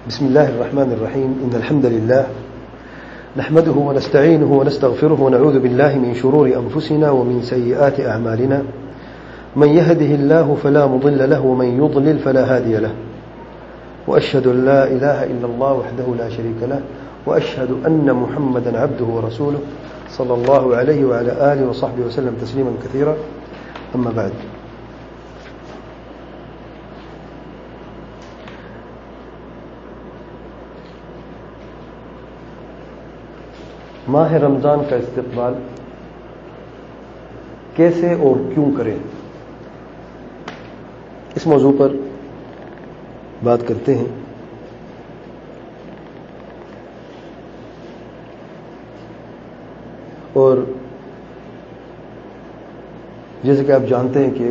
بسم الله الرحمن الرحيم إن الحمد لله نحمده ونستعينه ونستغفره ونعوذ بالله من شرور أنفسنا ومن سيئات أعمالنا من يهده الله فلا مضل له ومن يضلل فلا هادي له وأشهد أن لا إله إلا الله وحده لا شريك له وأشهد أن محمدا عبده ورسوله صلى الله عليه وعلى آله وصحبه وسلم تسليما كثيرا أما بعد. ماہ رمضان کا استقبال کیسے اور کیوں کریں، اس موضوع پر بات کرتے ہیں. اور جیسے کہ آپ جانتے ہیں کہ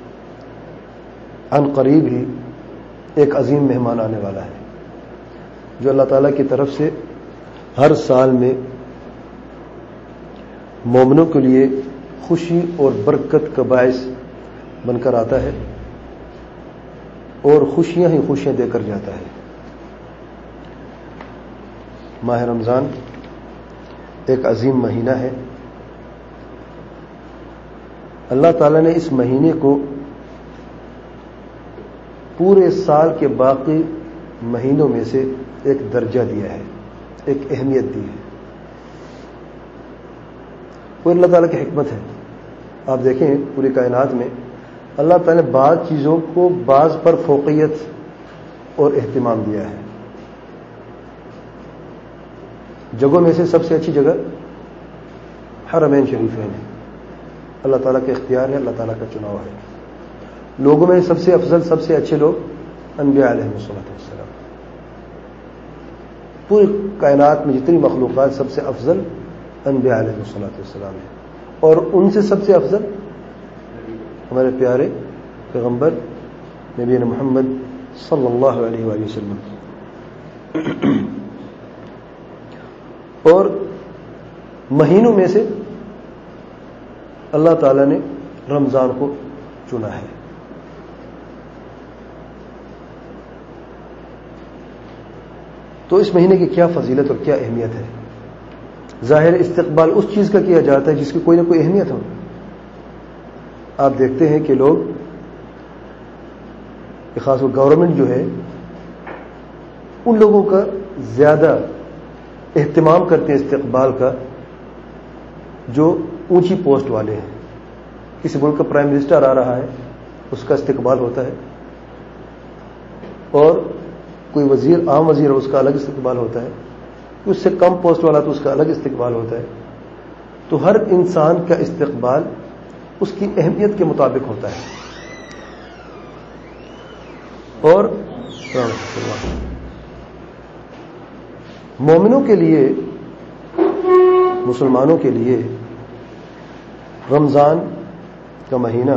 عن قریب ہی ایک عظیم مہمان آنے والا ہے جو اللہ تعالیٰ کی طرف سے ہر سال میں مومنوں کے لیے خوشی اور برکت کا باعث بن کر آتا ہے اور خوشیاں ہی خوشیاں دے کر جاتا ہے. ماہ رمضان ایک عظیم مہینہ ہے. اللہ تعالیٰ نے اس مہینے کو پورے سال کے باقی مہینوں میں سے ایک درجہ دیا ہے، ایک اہمیت دی ہے. وہ اللہ تعالیٰ کی حکمت ہے. آپ دیکھیں پوری کائنات میں اللہ تعالیٰ نے بعض چیزوں کو بعض پر فوقیت اور اہتمام دیا ہے. جگہوں میں سے سب سے اچھی جگہ حرمین شریفین ہے. اللہ تعالیٰ کا اختیار ہے، اللہ تعالیٰ کا چناؤ ہے. لوگوں میں سب سے افضل، سب سے اچھے لوگ انبیاء علیہ السلام. پوری کائنات میں جتنی مخلوقات سب سے افضل انبیاء علیہ السلام ہے، اور ان سے سب سے افضل ہمارے پیارے پیغمبر نبی محمد صلی اللہ علیہ وآلہ وسلم. اور مہینوں میں سے اللہ تعالیٰ نے رمضان کو چنا ہے. تو اس مہینے کی کیا فضیلت اور کیا اہمیت ہے؟ ظاہر استقبال اس چیز کا کیا جاتا ہے جس کی کوئی نہ کوئی اہمیت ہو. آپ دیکھتے ہیں کہ لوگ، خاص طور گورنمنٹ جو ہے، ان لوگوں کا زیادہ اہتمام کرتے ہیں استقبال کا جو اونچی پوسٹ والے ہیں. کسی ملک کا پرائم منسٹر آ رہا ہے، اس کا استقبال ہوتا ہے، اور کوئی وزیر، عام وزیر ہے، اس کا الگ استقبال ہوتا ہے. اس سے کم پوسٹ والا تو اس کا الگ استقبال ہوتا ہے. تو ہر انسان کا استقبال اس کی اہمیت کے مطابق ہوتا ہے. اور مومنوں کے لیے، مسلمانوں کے لیے رمضان کا مہینہ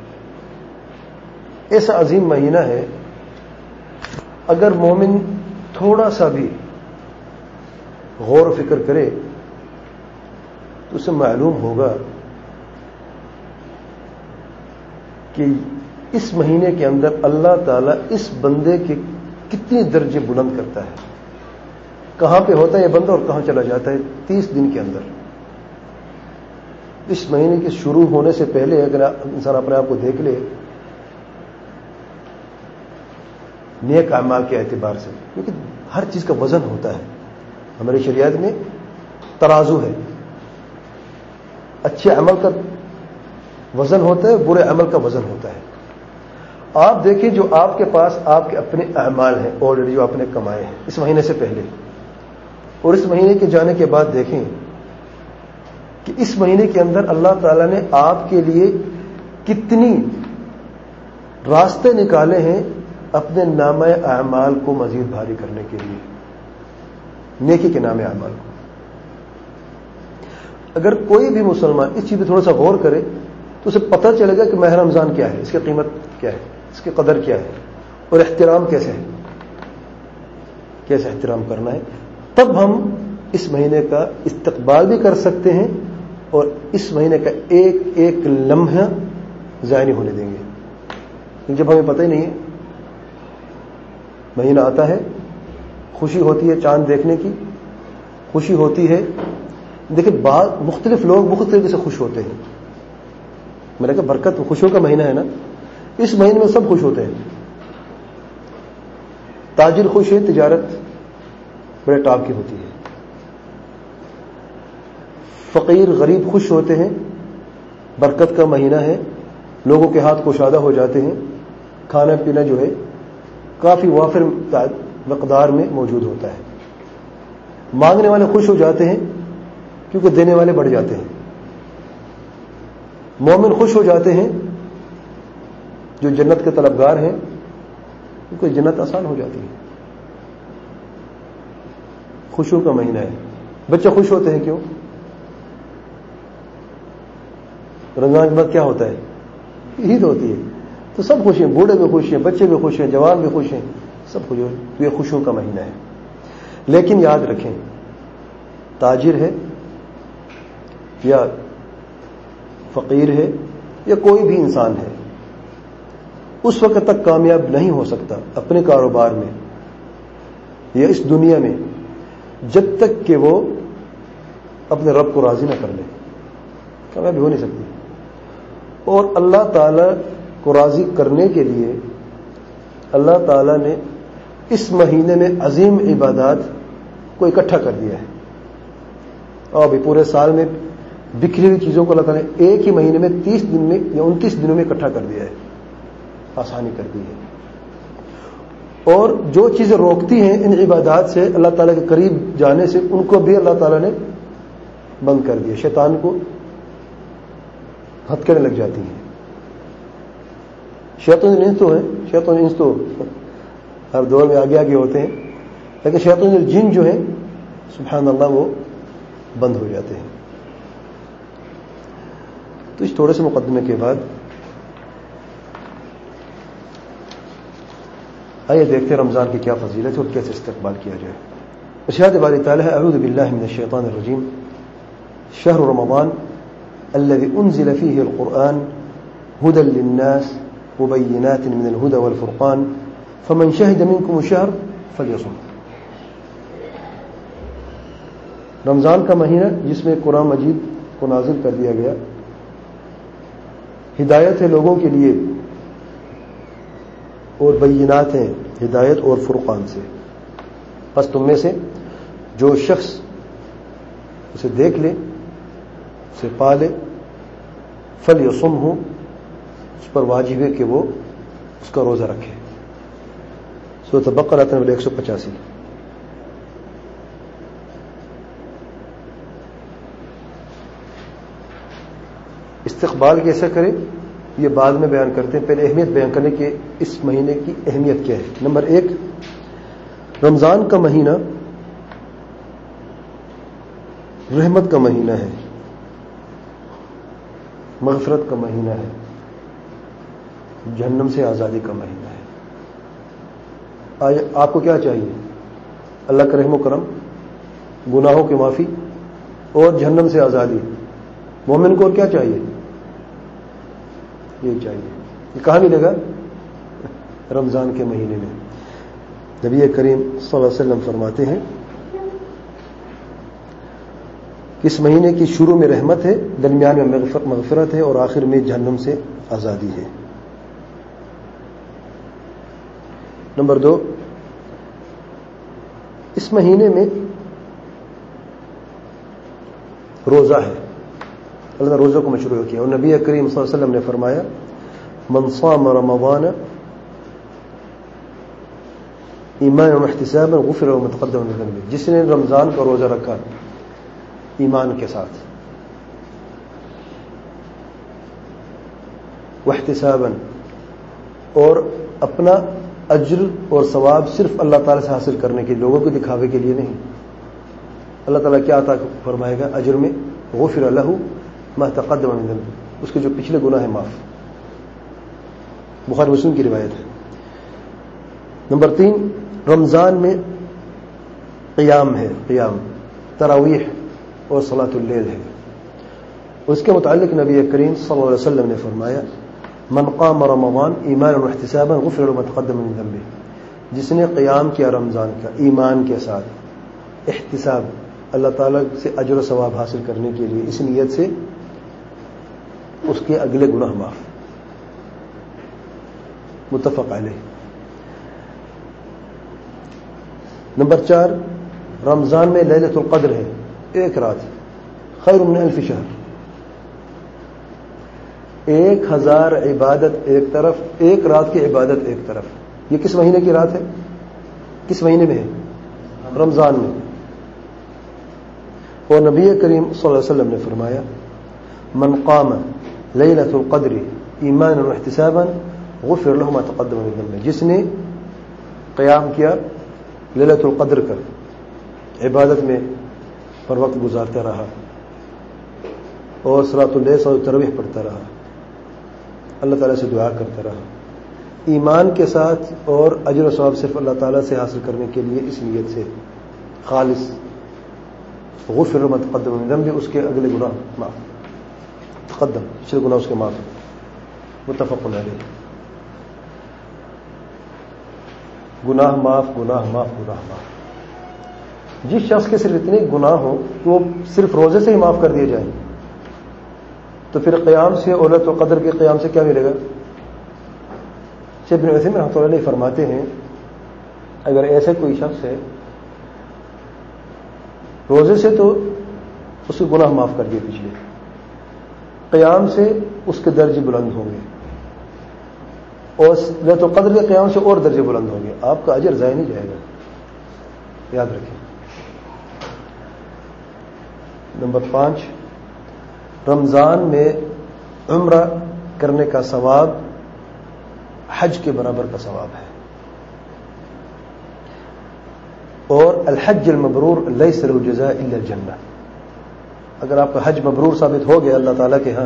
ایسا عظیم مہینہ ہے، اگر مومن تھوڑا سا بھی غور و فکر کرے تو اسے معلوم ہوگا کہ اس مہینے کے اندر اللہ تعالیٰ اس بندے کے کتنے درجے بلند کرتا ہے. کہاں پہ ہوتا ہے یہ بندہ اور کہاں چلا جاتا ہے 30 دن کے اندر. اس مہینے کے شروع ہونے سے پہلے اگر انسان اپنے آپ کو دیکھ لے نیک اعمال کے اعتبار سے، کیونکہ ہر چیز کا وزن ہوتا ہے. ہماری شریعت میں ترازو ہے، اچھے عمل کا وزن ہوتا ہے، برے عمل کا وزن ہوتا ہے. آپ دیکھیں جو آپ کے پاس آپ کے اپنے اعمال ہیں آلریڈی جو آپ نے کمائے ہیں اس مہینے سے پہلے، اور اس مہینے کے جانے کے بعد دیکھیں کہ اس مہینے کے اندر اللہ تعالیٰ نے آپ کے لیے کتنی راستے نکالے ہیں اپنے نامہ اعمال کو مزید بھاری کرنے کے لیے، نیکی کے نام اعمال کو. اگر کوئی بھی مسلمان اس چیز پہ تھوڑا سا غور کرے تو اسے پتہ چلے گا کہ ماہ رمضان کیا ہے، اس کی قیمت کیا ہے، اس کی قدر کیا ہے، اور احترام کیسے ہے، کیسے احترام کرنا ہے. تب ہم اس مہینے کا استقبال بھی کر سکتے ہیں اور اس مہینے کا ایک ایک لمحہ ضائع نہیں ہونے دیں گے. جب ہمیں پتہ ہی نہیں ہے، مہینہ آتا ہے خوشی ہوتی ہے چاند دیکھنے کی، خوشی ہوتی ہے. دیکھیں بعض مختلف لوگ مختلف طریقے سے خوش ہوتے ہیں. میں نے کہا برکت خوشیوں کا مہینہ ہے نا، اس مہینے میں سب خوش ہوتے ہیں. تاجر خوش ہے، تجارت بڑے ٹاپ کی ہوتی ہے. فقیر غریب خوش ہوتے ہیں، برکت کا مہینہ ہے، لوگوں کے ہاتھ کشادہ ہو جاتے ہیں، کھانا پینا جو ہے کافی وافر مقدار میں موجود ہوتا ہے. مانگنے والے خوش ہو جاتے ہیں کیونکہ دینے والے بڑھ جاتے ہیں. مومن خوش ہو جاتے ہیں جو جنت کے طلبگار ہیں کیونکہ جنت آسان ہو جاتی ہے. خوشیوں کا مہینہ ہے. بچے خوش ہوتے ہیں کیوں؟ رمضان کے بعد کیا ہوتا ہے؟ عید ہوتی ہے تو سب خوش ہیں، بوڑھے بھی خوش ہیں، بچے بھی خوش ہیں، جوان بھی خوش ہیں، سب خوش ہیں. تو یہ خوشیوں کا مہینہ ہے. لیکن یاد رکھیں تاجر ہے یا فقیر ہے یا کوئی بھی انسان ہے اس وقت تک کامیاب نہیں ہو سکتا اپنے کاروبار میں یا اس دنیا میں جب تک کہ وہ اپنے رب کو راضی نہ کر لے. کامیابی ہو نہیں سکتی. اور اللہ تعالی کو راضی کرنے کے لیے اللہ تعالی نے اس مہینے میں عظیم عبادات کو اکٹھا کر دیا ہے. اور بھی پورے سال میں بکھری ہوئی چیزوں کو اللہ تعالی نے ایک ہی مہینے میں 30 دن میں یا 29 دنوں میں اکٹھا کر دیا ہے. آسانی کر دی ہے. اور جو چیزیں روکتی ہیں ان عبادات سے اللہ تعالیٰ کے قریب جانے سے ان کو بھی اللہ تعالیٰ نے بند کر دیا. شیطان کو ہتھ کرنے لگ جاتی ہیں. شیطان انس تو ہر دور میں آگے آگے ہوتے ہیں لیکن شیطان جن جو ہیں سبحان اللہ وہ بند ہو جاتے ہیں. تو اس تھوڑے سے مقدمے کے بعد آئیے دیکھتے ہیں رمضان کی کیا فضیلت ہے اور کیسے استقبال کیا جائے. ارشاد باری تعالیٰ ہے اعوذ باللہ من الشیطان الرجیم شہر رمضان الذي انزل فيه القرآن هدى للناس وبينات من الهدى والفرقان فمن شهد منكم الشهر فليصم. رمضان کا مہینہ جس میں قرآن مجید کو نازل کر دیا گیا، ہدایت ہے لوگوں کے لیے اور بینات ہیں ہدایت اور فرقان سے. بس تم میں سے جو شخص اسے دیکھ لے اسے پا لے فلیصم ہو، اس پر واجب ہے کہ وہ اس کا روزہ رکھے. سورۃ بقرہ نمبر 185. استقبال کیسے کرے یہ بعد میں بیان کرتے ہیں. پہلے اہمیت بیان کرنے کے اس مہینے کی اہمیت کیا ہے. نمبر 1 رمضان کا مہینہ رحمت کا مہینہ ہے، مغفرت کا مہینہ ہے، جہنم سے آزادی کا مہینہ ہے. آپ کو کیا چاہیے؟ اللہ کا رحم و کرم، گناہوں کی معافی اور جہنم سے آزادی. مومن کو اور کیا چاہیے؟ یہ چاہیے. یہ کہاں ملے گا؟ رمضان کے مہینے میں. نبی کریم صلی اللہ علیہ وسلم فرماتے ہیں کہ اس مہینے کی شروع میں رحمت ہے، درمیان میں مغفرت ہے اور آخر میں جہنم سے آزادی ہے. نمبر 2 اس مہینے میں روزہ ہے. اللہ نے روزوں کو مشروع کیا اور نبی کریم صلی اللہ علیہ وسلم نے فرمایا من صام رمضان ایمانا واحتسابا غفر له ما تقدم من ذنبه. جس نے رمضان کا روزہ رکھا ایمان کے ساتھ واحتسابا اور اپنا اجر اور ثواب صرف اللہ تعالی سے حاصل کرنے کے، لوگوں کو دکھاوے کے لیے نہیں. اللہ تعالیٰ کیا عطا فرمائے گا اجر میں؟ غفر له ما تقدم من ذنبه، اس کے جو پچھلے گناہ ہیں معاف. بخاری مسلم کی روایت ہے. نمبر 3 رمضان میں قیام ہے، قیام تراویح اور صلاۃ اللیل ہے. اس کے متعلق نبی کریم صلی اللہ علیہ وسلم نے فرمایا من قام رمضان ایمانا واحتسابا غفر له ما تقدم من ذنبه. جس نے قیام کیا رمضان کا ایمان کے ساتھ, احتساب, اللہ تعالیٰ سے اجر و ثواب حاصل کرنے کے لیے, اس نیت سے, اس کے اگلے گناہ معاف. متفق علیہ. نمبر 4, رمضان میں لیلۃ القدر ہے, ایک رات, خیر من الف شہر. 1000 عبادت ایک طرف, ایک رات کی عبادت ایک طرف. یہ کس مہینے کی رات ہے؟ کس مہینے میں ہے؟ رمضان میں. اور نبی کریم صلی اللہ علیہ وسلم نے فرمایا, من قام لیلۃ القدر ایمانا واحتسابا غفر له ما تقدم من ذنبه. جس نے قیام کیا لیلۃ القدر کا, عبادت میں پر وقت گزارتا رہا اور صلاۃ اللیل اور تراویح پڑھتا رہا, اللہ تعالیٰ سے دعا کرتا رہا, ایمان کے ساتھ اور اجر و ثواب صرف اللہ تعالیٰ سے حاصل کرنے کے لیے اس نیت سے خالص, غفر له ما تقدم من ذنبه, اس کے اگلے گناہ معاف, تقدم پچھلے گناہ اس کے معاف. متفق علیہ. گناہ معاف, گناہ معاف, گناہ معاف. جس شخص کے صرف اتنے گناہ ہوں کہ وہ صرف روزے سے ہی معاف کر دیے جائیں, تو پھر قیام سے اور لیلۃ القدر کے قیام سے کیا ملے گا؟ شیخ ابن عثیمین رحمۃ اللہ علیہ فرماتے ہیں, اگر ایسے کوئی شخص ہے روزے سے تو اس کے گناہ معاف کر دیے پچھلے, قیام سے اس کے درجے بلند ہوں گے, اور لیلۃ القدر کے قیام سے اور درجے بلند ہوں گے. آپ کا اجر ضائع نہیں جائے گا, یاد رکھیں. نمبر 5, رمضان میں عمرہ کرنے کا ثواب حج کے برابر کا ثواب ہے. اور الحج المبرور لیس له جزاء الا الجنہ. اگر آپ کا حج مبرور ثابت ہو گیا اللہ تعالیٰ کے ہاں,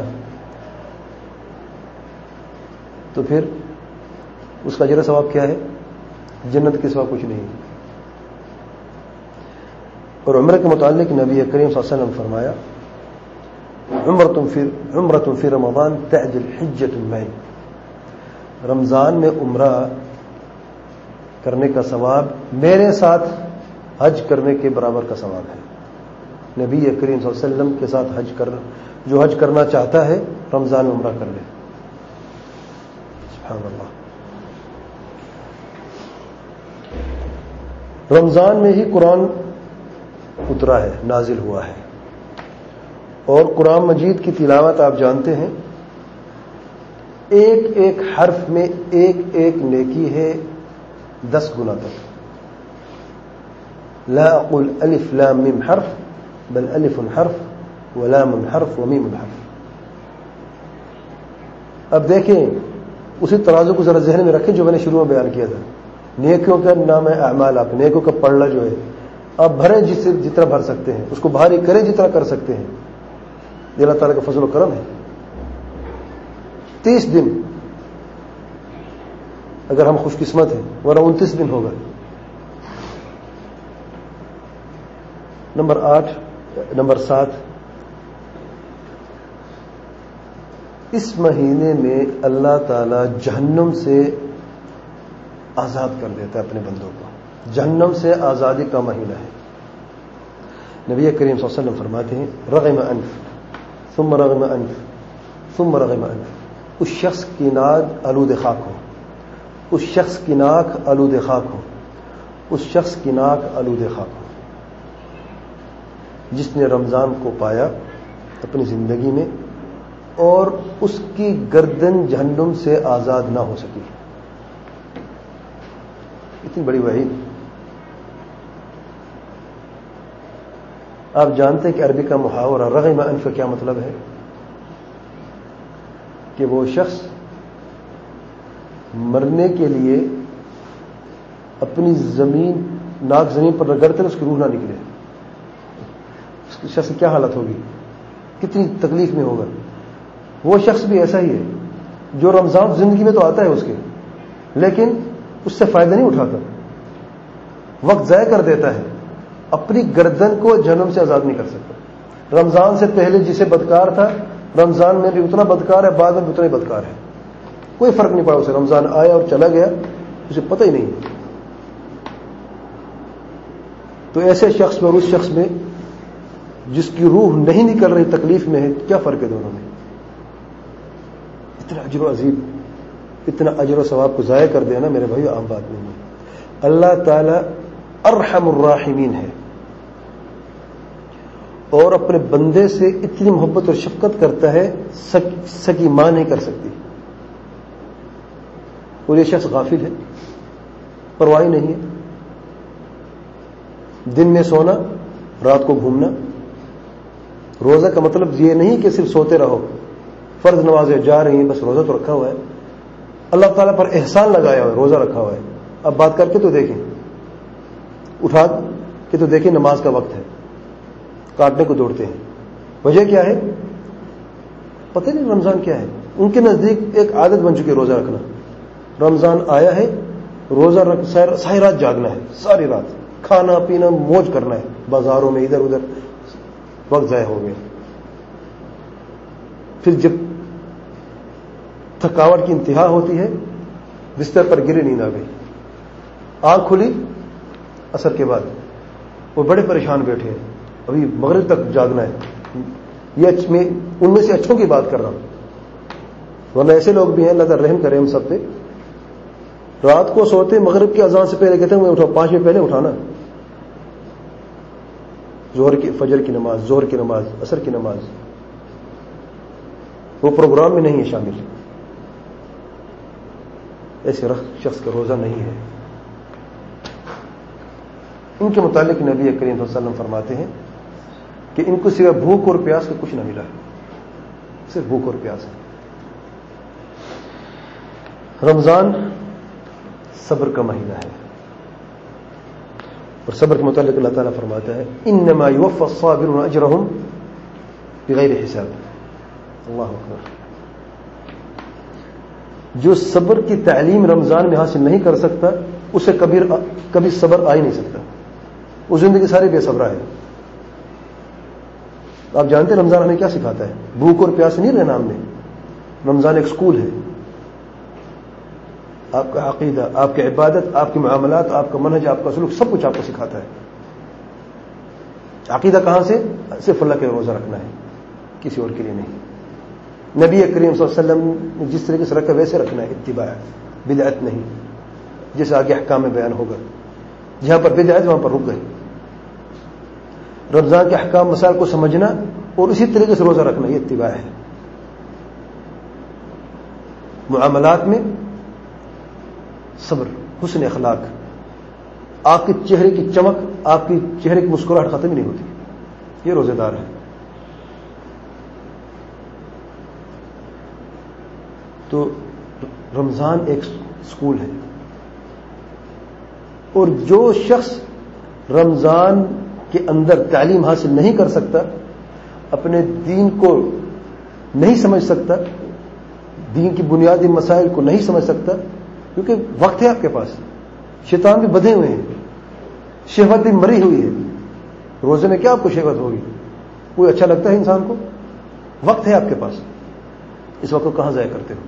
تو پھر اس کا اجر ثواب کیا ہے؟ جنت کے سوا کچھ نہیں. اور عمرہ کے متعلق نبی کریم صلی اللہ علیہ وسلم فرمایا, عمرۃ فی رمضان تعدل حجۃ معی. رمضان میں عمرہ کرنے کا ثواب میرے ساتھ حج کرنے کے برابر کا ثواب ہے. نبی کریم صلی اللہ علیہ وسلم کے ساتھ جو حج کرنا چاہتا ہے رمضان میں عمرہ کر لے. سبحان اللہ. رمضان میں ہی قرآن اترا ہے, نازل ہوا ہے, اور قرآن مجید کی تلاوت آپ جانتے ہیں, ایک ایک حرف میں ایک ایک نیکی ہے 10 گنا تک. لا اقول الف لام میم حرف بل الف حرف ولام حرف ومیم حرف. اب دیکھیں, اسی ترازو کو ذرا ذہن میں رکھیں جو میں نے شروع میں بیان کیا تھا. نیکیوں کا نام ہے اعمال. آپ نیکیوں کا پڑھنا جو ہے آپ بھریں جتنا بھر سکتے ہیں, اس کو بھاری کریں جتنا کر سکتے ہیں. یہ اللہ تعالیٰ کا فضل و کرم ہے. 30 دن اگر ہم خوش قسمت ہیں, ورنہ 29 دن ہوگا. نمبر 7, اس مہینے میں اللہ تعالی جہنم سے آزاد کر دیتا ہے اپنے بندوں کو. جہنم سے آزادی کا مہینہ ہے. نبی کریم صلی اللہ علیہ وسلم فرماتے ہیں, رغم انف ثم رغم انف ثم رغم انف. اس شخص کی ناک آلود خاک ہو, اس شخص کی ناک آلود خاک ہو, اس شخص کی ناک آلود خاک ہو جس نے رمضان کو پایا اپنی زندگی میں اور اس کی گردن جہنم سے آزاد نہ ہو سکی. اتنی بڑی وعید. آپ جانتے ہیں کہ عربی کا محاورہ رغم انف کا کیا مطلب ہے؟ کہ وہ شخص مرنے کے لیے اپنی ناک زمین پر رگڑتے اس کی روح نہ نکلے. اس شخص کی کیا حالت ہوگی, کتنی تکلیف میں ہوگا. وہ شخص بھی ایسا ہی ہے جو رمضان زندگی میں تو آتا ہے اس کے, لیکن اس سے فائدہ نہیں اٹھاتا, وقت ضائع کر دیتا ہے, اپنی گردن کو جہنم سے آزاد نہیں کر سکتا. رمضان سے پہلے جسے بدکار تھا رمضان میں بھی اتنا بدکار ہے, بعد میں بھی اتنا ہی بدکار ہے. کوئی فرق نہیں پڑا اسے. رمضان آیا اور چلا گیا, اسے پتہ ہی نہیں. تو ایسے شخص میں اور اس شخص میں جس کی روح نہیں نکل رہی تکلیف میں ہے، کیا فرق ہے دونوں میں؟ اتنا اجر و عظیم، اتنا اجر و ثواب کو ضائع کر دینا میرے بھائی عام بات نہیں ہے۔ اللہ تعالی ارحم الراحمین ہے اور اپنے بندے سے اتنی محبت اور شفقت کرتا ہے سکی ماں نہیں کر سکتی۔ اور یہ شخص غافل ہے، پرواہ نہیں ہے، دن میں سونا رات کو گھومنا۔ روزہ کا مطلب یہ نہیں کہ صرف سوتے رہو، فرض نمازیں جا رہی ہیں بس روزہ تو رکھا ہوا ہے، اللہ تعالیٰ پر احسان لگایا ہوا ہے، روزہ رکھا ہوا ہے۔ اب بات کر کے تو دیکھیں، اٹھا کے تو دیکھیں، نماز کا وقت ہے، کاٹنے کو دوڑتے ہیں۔ وجہ کیا ہے؟ پتہ نہیں رمضان کیا ہے۔ ان کے نزدیک ایک عادت بن چکی ہے روزہ رکھنا۔ رمضان آیا ہے، روزہ رکھ ساری رات جاگنا ہے، ساری رات کھانا پینا موج کرنا ہے، بازاروں میں ادھر ادھر وقت ضائع ہو گیا۔ پھر جب تھکاوٹ کی انتہا ہوتی ہے، بستر پر گری، نیند آ گئی، آنکھ کھلی عصر کے بعد، وہ بڑے پریشان بیٹھے ہیں، ابھی مغرب تک جاگنا ہے۔ یہ میں ان میں سے اچھوں کی بات کر رہا ہوں، ورنہ ایسے لوگ بھی ہیں، اللہ تعالیٰ رحم کرے ہم سب پہ، رات کو سوتے مغرب کی اذان سے پہلے کہتے ہیں میں اٹھا 5 منٹ پہلے اٹھانا، ظہر کی فجر کی نماز، ظہر کی نماز، عصر کی نماز، وہ پروگرام میں نہیں ہے شامل۔ ایسے شخص کا روزہ نہیں ہے۔ ان کے متعلق نبی کریم صلی اللہ علیہ وسلم فرماتے ہیں کہ ان کو صرف بھوک اور پیاس کا کچھ نہ ملا ہے، صرف بھوک اور پیاس ہے۔ رمضان صبر کا مہینہ ہے، اور صبر کے متعلق اللہ تعالیٰ فرماتا ہے انما یوفی الصابرون اجرهم بغیر حساب۔ اللہ اکبر۔ جو صبر کی تعلیم رمضان میں حاصل نہیں کر سکتا اسے کبھی صبر آ ہی نہیں سکتا، وہ زندگی ساری بے صبرا ہے۔ آپ جانتے ہیں رمضان ہمیں کیا سکھاتا ہے؟ بھوک اور پیاس نہیں رہنا ہم نے۔ رمضان ایک سکول ہے، آپ کا عقیدہ، آپ کی عبادت، آپ کے معاملات، آپ کا منہج، آپ کا سلوک، سب کچھ آپ کو سکھاتا ہے۔ عقیدہ کہاں سے؟ صرف اللہ کے روزہ رکھنا ہے، کسی اور کے لیے نہیں۔ نبی کریم صلی اللہ علیہ وسلم نے جس طریقے سے رکھا ویسے رکھنا ہے، اتباع، بدعت نہیں، جیسے آگے احکام میں بیان ہوگا۔ جہاں پر بدعت وہاں پر رک گئے۔ رمضان کے احکام مسائل کو سمجھنا اور اسی طریقے سے روزہ رکھنا، یہ اتباع ہے۔ معاملات میں صبر، حسن اخلاق، آپ کے چہرے کی چمک، آپ کی چہرے کی مسکراہٹ ختم ہی نہیں ہوتی، یہ روزے دار ہے۔ تو رمضان ایک سکول ہے، اور جو شخص رمضان کے اندر تعلیم حاصل نہیں کر سکتا، اپنے دین کو نہیں سمجھ سکتا، دین کی بنیادی مسائل کو نہیں سمجھ سکتا، کیونکہ وقت ہے آپ کے پاس، شیطان بھی بدھے ہوئے ہیں، شہوت بھی مری ہوئی ہے۔ روزے میں کیا آپ کو شہوت ہوگی؟ کوئی اچھا لگتا ہے انسان کو؟ وقت ہے آپ کے پاس، اس وقت کو کہاں ضائع کرتے ہو؟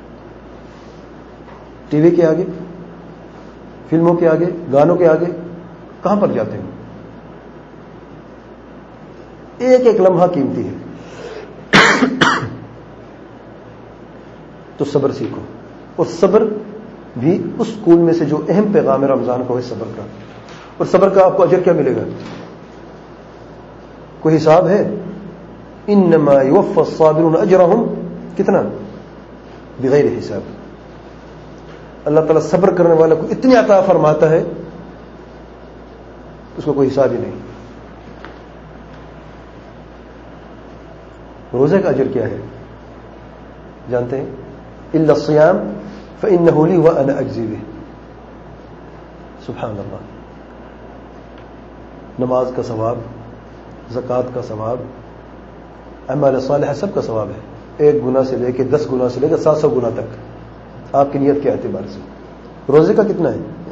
ٹی وی کے آگے، فلموں کے آگے، گانوں کے آگے، کہاں پر جاتے ہو؟ ایک ایک لمحہ قیمتی ہے۔ تو صبر سیکھو، اور صبر بھی اس سکول میں سے جو اہم پیغام ہے رمضان کا، ہے صبر کا۔ اور صبر کا آپ کو اجر کیا ملے گا؟ کوئی حساب ہے؟ انما یوفی الصابرون اجرهم کتنا؟ بغیر حساب۔ اللہ تعالیٰ صبر کرنے والے کو اتنی عطا فرماتا ہے اس کو کوئی حساب ہی نہیں۔ روزے کا اجر کیا ہے جانتے ہیں؟ الا الصیام فانه لی وانا اجزی بہ۔ سبحان اللہ۔ نماز کا ثواب، زکوٰۃ کا ثواب، اعمال صالحہ سب کا ثواب ہے، 1 گنا سے لے کے 10 گنا سے لے کے 700 گنا تک، آپ کی نیت کے اعتبار سے۔ روزے کا کتنا ہے؟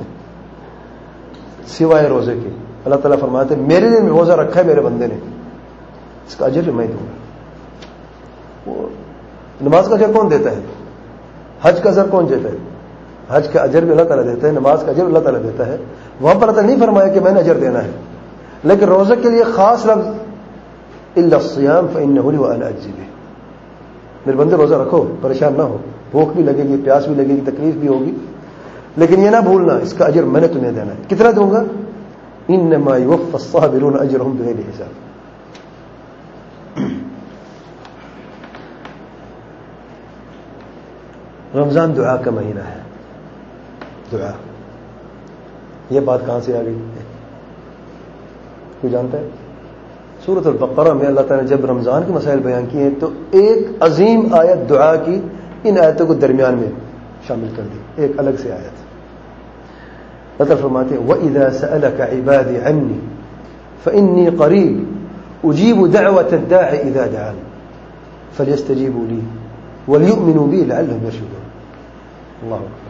سوائے روزے کے اللہ تعالیٰ فرماتے ہیں میرے لیے روزہ رکھا ہے میرے بندے نے، اس کا اجر میں دوں گا۔ وہ نماز کا اجر کون دیتا ہے؟ حج کا اجر کون دیتا ہے؟ حج کا اجر بھی اللہ تعالیٰ دیتا ہے، نماز کا اجر اللہ تعالیٰ دیتا ہے۔ وہاں پر اللہ تعالیٰ نہیں فرمایا کہ میں نے اجر دینا ہے، لیکن روزے کے لیے خاص لفظ الا الصيام فانه لي وانا اجزي به. میرے بندے روزہ رکھو، پریشان نہ ہو، بھوک بھی لگے گی، پیاس بھی لگے گی، تکلیف بھی ہوگی، لیکن یہ نہ بھولنا اس کا اجر میں نے تمہیں دینا ہے. کتنا دوں گا؟ انما يوفى الصابرون اجرهم بغیر حساب. رمضان دعا کا مہینہ ہے. دعا، یہ بات کہاں سے آ گئی؟ کوئی جانتا ہے؟ سورۃ البقرہ میں اللہ تعالیٰ نے جب رمضان کے مسائل بیان کیے ہیں تو ایک عظیم آیت دعا کی ان آیتوں کو درمیان میں شامل کر دی، ایک الگ سے آیت. اللہ تعالیٰ فرماتے ہیں وَإِذَا سَأَلَكَ عِبَادِي عَنِّي فَإِنِّي قَرِيبٌ أُجِيبُ دَعْوَةَ الدَّاعِ إِذَا دَعَانِ فَلْيَسْتَجِيبُوا لِي وَلْيُؤْمِنُوا بِي لَعَلَّهُمْ يَرْشُدُونَ. اللہ اکبر.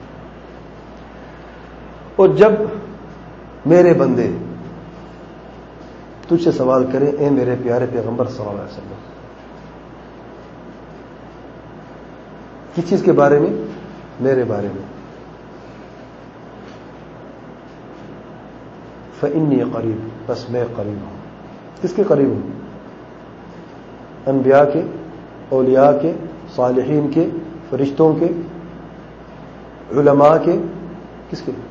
اور جب میرے بندے تجھ سے سوال کریں اے میرے پیارے پیغمبر صلی اللہ علیہ وسلم، کس چیز کے بارے میں؟ میرے بارے میں. فإنی قریب، بس میں قریب ہوں. کس کے قریب ہوں؟ انبیاء کے، اولیاء کے، صالحین کے، فرشتوں کے، علماء کے، کس کے؟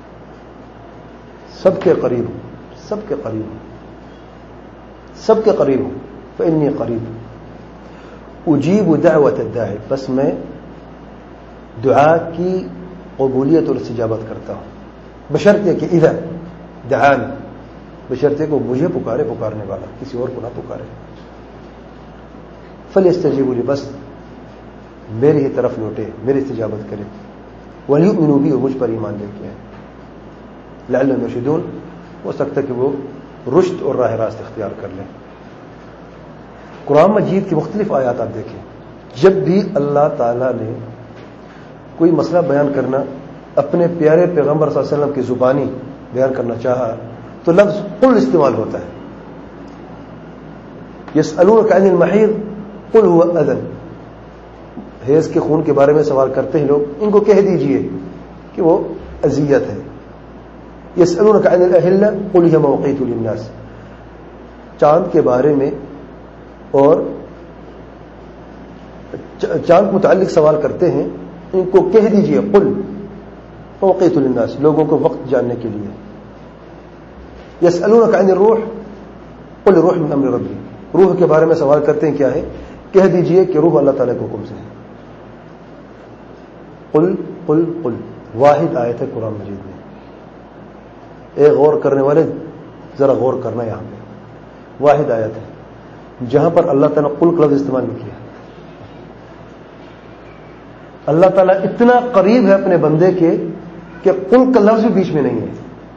سب کے قریب ہوں، سب کے قریب ہوں، سب کے قریب ہوں. فإنی قریب اجیب دعوت الداعی، بس میں دعا کی قبولیت اور استجابت کرتا ہوں، بشرطے کہ اذا دعان، بشرطے کو مجھے پکارنے والا، کسی اور کو نہ پکارے. فلیستجیبوا لی، بس میری ہی طرف لوٹے، میری استجابت کرے. ولیؤمنوا بی، اور مجھ پر ایمان لے کے آئے. لعلہم یرشدون، ہو سکتا ہے کہ وہ رشد اور راہ راست اختیار کر لیں. قرآن مجید کی مختلف آیات آپ دیکھیں، جب بھی اللہ تعالیٰ نے کوئی مسئلہ بیان کرنا اپنے پیارے پیغمبر صلی اللہ علیہ وسلم کی زبانی بیان کرنا چاہا تو لفظ قل استعمال ہوتا ہے. یسألونک عن المحیض قل هو اذن، حیض کے خون کے بارے میں سوال کرتے ہیں لوگ، ان کو کہہ دیجئے کہ وہ اذیت ہے. یسألونک عن الاہلہ قل هی مواقیت للناس، چاند کے بارے میں اور چاند متعلق سوال کرتے ہیں، ان کو کہہ دیجئے قل مواقیت للناس، لوگوں کو وقت جاننے کے لیے. یسألونک عن الروح قل الروح من امر ربی، روح کے بارے میں سوال کرتے ہیں، کیا ہے؟ کہہ دیجئے کہ روح اللہ تعالیٰ کے حکم سے ہے. قل قل قل، واحد آیت ہے قرآن مجید میں. ایک غور کرنے والے ذرا غور کرنا، یہاں پہ واحد آیت ہے جہاں پر اللہ تعالیٰ قل کا لفظ استعمال نہیں کیا. اللہ تعالیٰ اتنا قریب ہے اپنے بندے کے کہ قل کا لفظ بھی بیچ میں نہیں ہے.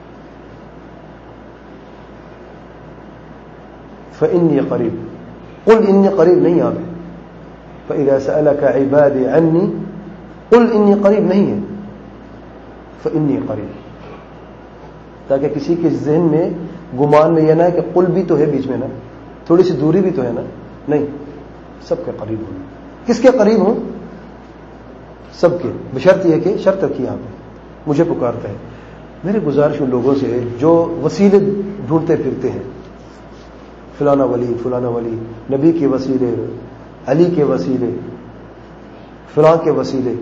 فإنی قریب، قل انی قریب نہیں یہاں پہ. فإذا سألك عبادی عنی قل انی قریب نہیں ہے، فإنی قریب، تاکہ کسی کے ذہن میں گمان میں یہ نہ ہے کہ قل بھی تو ہے بیچ میں نا، تھوڑی سی دوری بھی تو ہے نا. نہیں، سب کے قریب ہوں. کس کے قریب ہوں؟ سب کے، بشرط یہ کہ شرط رکھی یہاں پہ مجھے پکارتا ہے. میری گزارش ان لوگوں سے جو وسیلے ڈھونڈتے پھرتے ہیں، فلانا ولی، فلانا ولی، نبی کے وسیلے، علی کے وسیلے، فلاں کے وسیلے،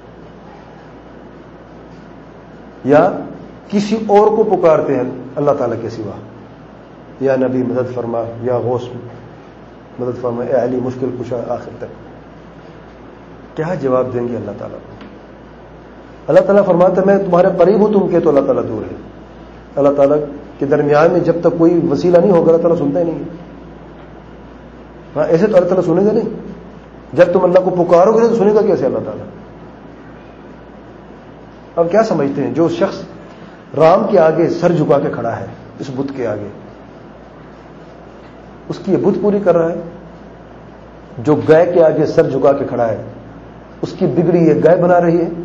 یا کسی اور کو پکارتے ہیں اللہ تعالیٰ کے سوا، یا نبی مدد فرما، یا غوث مدد فرما، اے علی مشکل کشا، آخر تک کیا جواب دیں گے اللہ تعالیٰ کو؟ اللہ تعالیٰ فرماتا ہے میں تمہارے قریب ہوں، تم کہ تو اللہ تعالیٰ دور ہے. اللہ تعالیٰ کے درمیان میں جب تک کوئی وسیلہ نہیں ہوگا اللہ تعالیٰ سنتا ہی نہیں ہے. ہاں، ایسے تو اللہ تعالیٰ سنے گا نہیں. جب تم اللہ کو پکارو گے تو سنے گا کیسے اللہ تعالیٰ؟ اب کیا سمجھتے ہیں جو شخص رام کے آگے سر جھکا کے کھڑا ہے، اس بت کے آگے، اس کی یہ بت پوری کر رہا ہے؟ جو گائے کے آگے سر جھکا کے کھڑا ہے، اس کی بگڑی یہ گائے بنا رہی ہے؟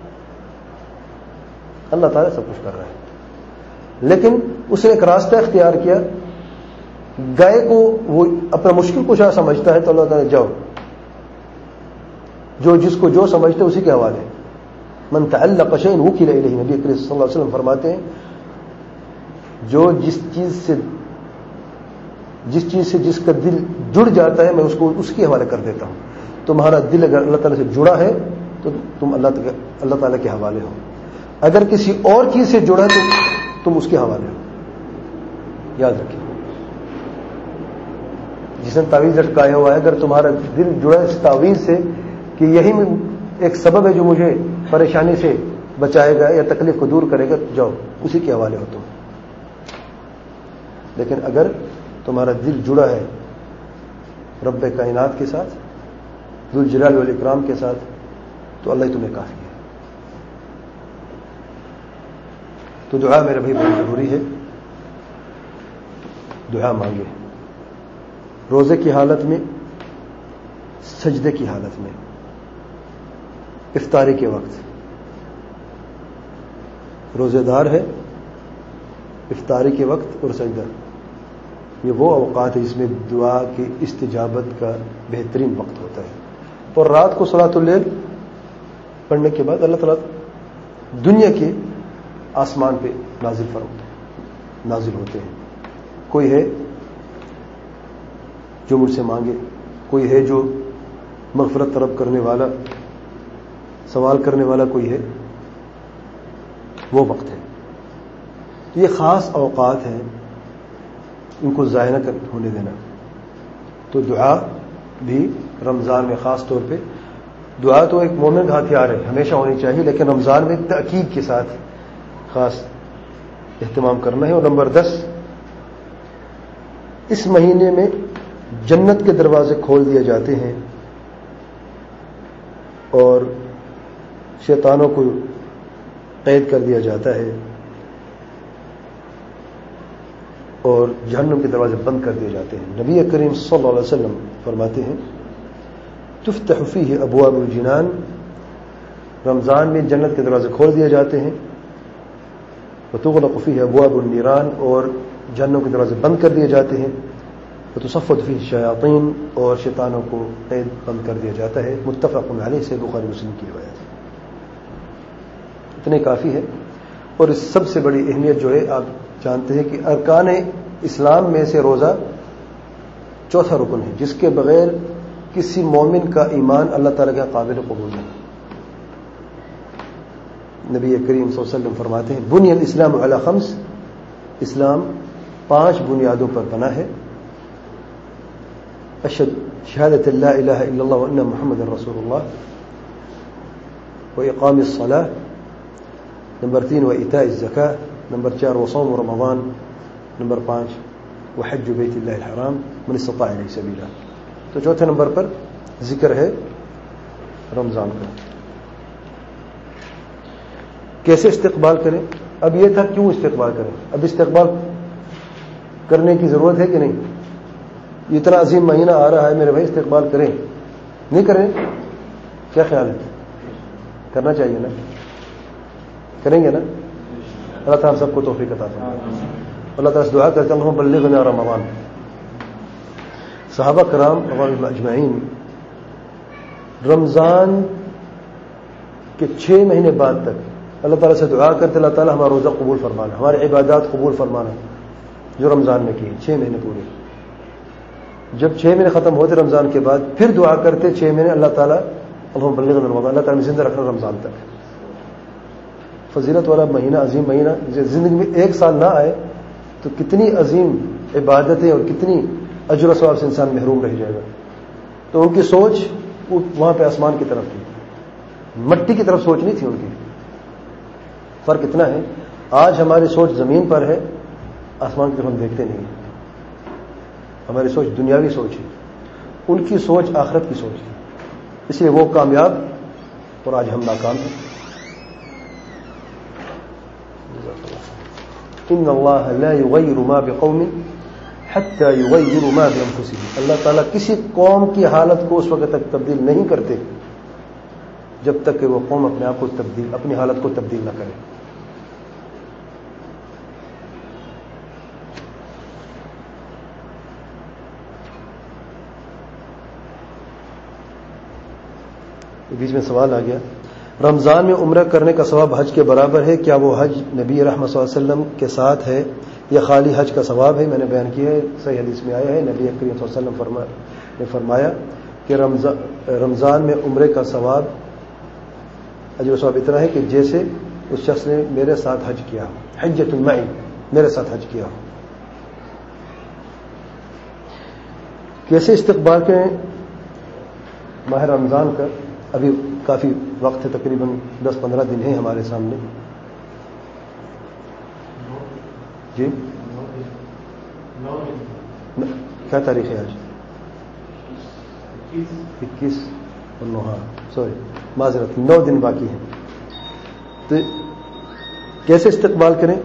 اللہ تعالیٰ سب کچھ کر رہا ہے، لیکن اس نے ایک راستہ اختیار کیا. گائے کو وہ اپنا مشکل کشا سمجھتا ہے تو اللہ تعالیٰ جاؤ، جو جس کو جو سمجھتے اسی کے حوالے. من تعلق شيئا وكل الیہ، نبی کریم صلی اللہ علیہ وسلم فرماتے ہیں جو جس چیز سے جس کا دل جڑ جاتا ہے میں اس کو اس کے حوالے کر دیتا ہوں. تمہارا دل اگر اللہ تعالیٰ سے جڑا ہے تو تم اللہ تعالیٰ کے حوالے ہو. اگر کسی اور چیز سے جڑا تو تم اس کے حوالے ہو. یاد رکھیں, جس نے تعویذ لٹکایا ہوا ہے, اگر تمہارا دل جڑا ہے اس تعویذ سے کہ یہی ایک سبب ہے جو مجھے پریشانی سے بچائے گا یا تکلیف کو دور کرے گا, جاؤ اسی کے حوالے ہو تم. لیکن اگر تمہارا دل جڑا ہے رب کائنات کے ساتھ, ذو الجلال والاکرام کے ساتھ, تو اللہ ہی تمہیں کافی ہے. تو دعا میرے بھائی بہت ضروری ہے. دعا مانگے روزے کی حالت میں, سجدے کی حالت میں, افطاری کے وقت. روزے دار ہے, افطاری کے وقت اور سجدہ, یہ وہ اوقات ہے جس میں دعا کی استجابت کا بہترین وقت ہوتا ہے. اور رات کو صلاۃ اللیل پڑھنے کے بعد اللہ تعالیٰ دنیا کے آسمان پہ نازل ہوتے ہیں. کوئی ہے جو مجھ سے مانگے, کوئی ہے جو مغفرت طلب کرنے والا, سوال کرنے والا کوئی ہے, وہ وقت ہے. یہ خاص اوقات ہیں, ان کو ضائع نہ ہونے دینا. تو دعا بھی رمضان میں خاص طور پہ, دعا تو ایک مومن کا ہتھیار ہے, ہمیشہ ہونی چاہیے, لیکن رمضان میں تاکید کے ساتھ خاص اہتمام کرنا ہے. اور نمبر 10, اس مہینے میں جنت کے دروازے کھول دیے جاتے ہیں اور شیطانوں کو قید کر دیا جاتا ہے اور جہنم کے دروازے بند کر دیے جاتے ہیں. نبی کریم صلی اللہ علیہ وسلم فرماتے ہیں تفتح فیہ ابواب الجنان, رمضان میں جنت کے دروازے کھول دیے جاتے ہیں, وتغلق فیہ ابواب النیران, اور جہنم کے دروازے بند کر دیے جاتے ہیں, وتصفد فیہ الشیاطین, اور شیطانوں کو قید بند کر دیا جاتا ہے. متفق علیہ سے بخاری مسلم کی روایت ہے. اتنے کافی ہے. اور اس سب سے بڑی اہمیت جو ہے, آپ جانتے ہیں کہ ارکان اسلام میں سے روزہ چوتھا رکن ہے, جس کے بغیر کسی مومن کا ایمان اللہ تعالیٰ کا قابل قبول نہیں. نبی کریم صلی اللہ علیہ وسلم فرماتے ہیں بنی الاسلام علی خمس, اسلام 5 بنیادوں پر بنا ہے. شہادت لا الہ الا اللہ وان محمد رسول اللہ, واقام الصلاۃ, نمبر 3 وایتاء الزکاۃ, نمبر 4 وصوم رمضان, نمبر 5 وحج بیت اللہ الحرام من استطاع الیہ سبیلا. تو چوتھے نمبر پر ذکر ہے رمضان کا. کیسے استقبال کریں؟ اب یہ تھا کیوں استقبال کریں, اب استقبال کرنے کی ضرورت ہے کہ نہیں؟ اتنا عظیم مہینہ آ رہا ہے میرے بھائی, استقبال کریں نہیں کریں؟ کیا خیال ہے؟ کرنا چاہیے نا, کریں گے نا؟ اللہ تعالیٰ سب کو توفیق عطا فرمائے. اللہ تعالیٰ سے دعا کرتے ہیں اللہم بلغنا رمضان. صحابہ کرام اجمعین رمضان کے 6 مہینے بعد تک اللہ تعالیٰ سے دعا کرتے اللہ تعالیٰ ہمارا روزہ قبول فرمانا, ہمارے عبادات قبول فرمانا, جو رمضان میں کی 6 مہینے پورے. جب 6 مہینے ختم ہوتے رمضان کے بعد پھر دعا کرتے 6 مہینے اللہ تعالیٰ اللہم بلغنا رمضان, اللہ تعالیٰ زندہ رکھنا رمضان تک. فضیلت والا مہینہ, عظیم مہینہ, زندگی میں 1 سال نہ آئے تو کتنی عظیم عبادتیں اور کتنی اجر و ثواب سے انسان محروم رہ جائے گا. تو ان کی سوچ وہاں پہ آسمان کی طرف تھی, مٹی کی طرف سوچ نہیں تھی ان کی. فرق اتنا ہے, آج ہماری سوچ زمین پر ہے, آسمان کی طرف ہم دیکھتے نہیں. ہماری سوچ دنیاوی سوچ ہے, ان کی سوچ آخرت کی سوچ ہے. اس لیے وہ کامیاب اور آج ہم ناکام ہیں. ان اللہ لا یغیر ما بقوم حتی یغیروا ما بانفسهم. اللہ تعالیٰ کسی قوم کی حالت کو اس وقت تک تبدیل نہیں کرتے جب تک کہ وہ قوم اپنے آپ کو اپنی حالت کو تبدیل نہ کرے. بیچ میں سوال آ گیا, رمضان میں عمرہ کرنے کا ثواب حج کے برابر ہے, کیا وہ حج نبی رحمت صلی اللہ علیہ وسلم کے ساتھ ہے یہ خالی حج کا ثواب ہے. میں نے بیان کیا ہے, صحیح حدیث میں آیا ہے, نبی کریم صلی اللہ علیہ وسلم نے فرمایا کہ رمضان میں عمرے کا ثواب, اجر و ثواب اتنا ہے کہ جیسے اس شخص نے میرے ساتھ حج کیا ہو, حجۃ معی, میرے ساتھ حج کیا ہو. کیسے استقبال کریں ماہ رمضان کا؟ ابھی کافی وقت ہے, تقریباً 10-15 دن ہیں ہمارے سامنے. جی کیا تاریخ ہے آج؟ 21 اور 9, سوری معذرت, 9 دن باقی ہیں. تو کیسے استقبال کریں؟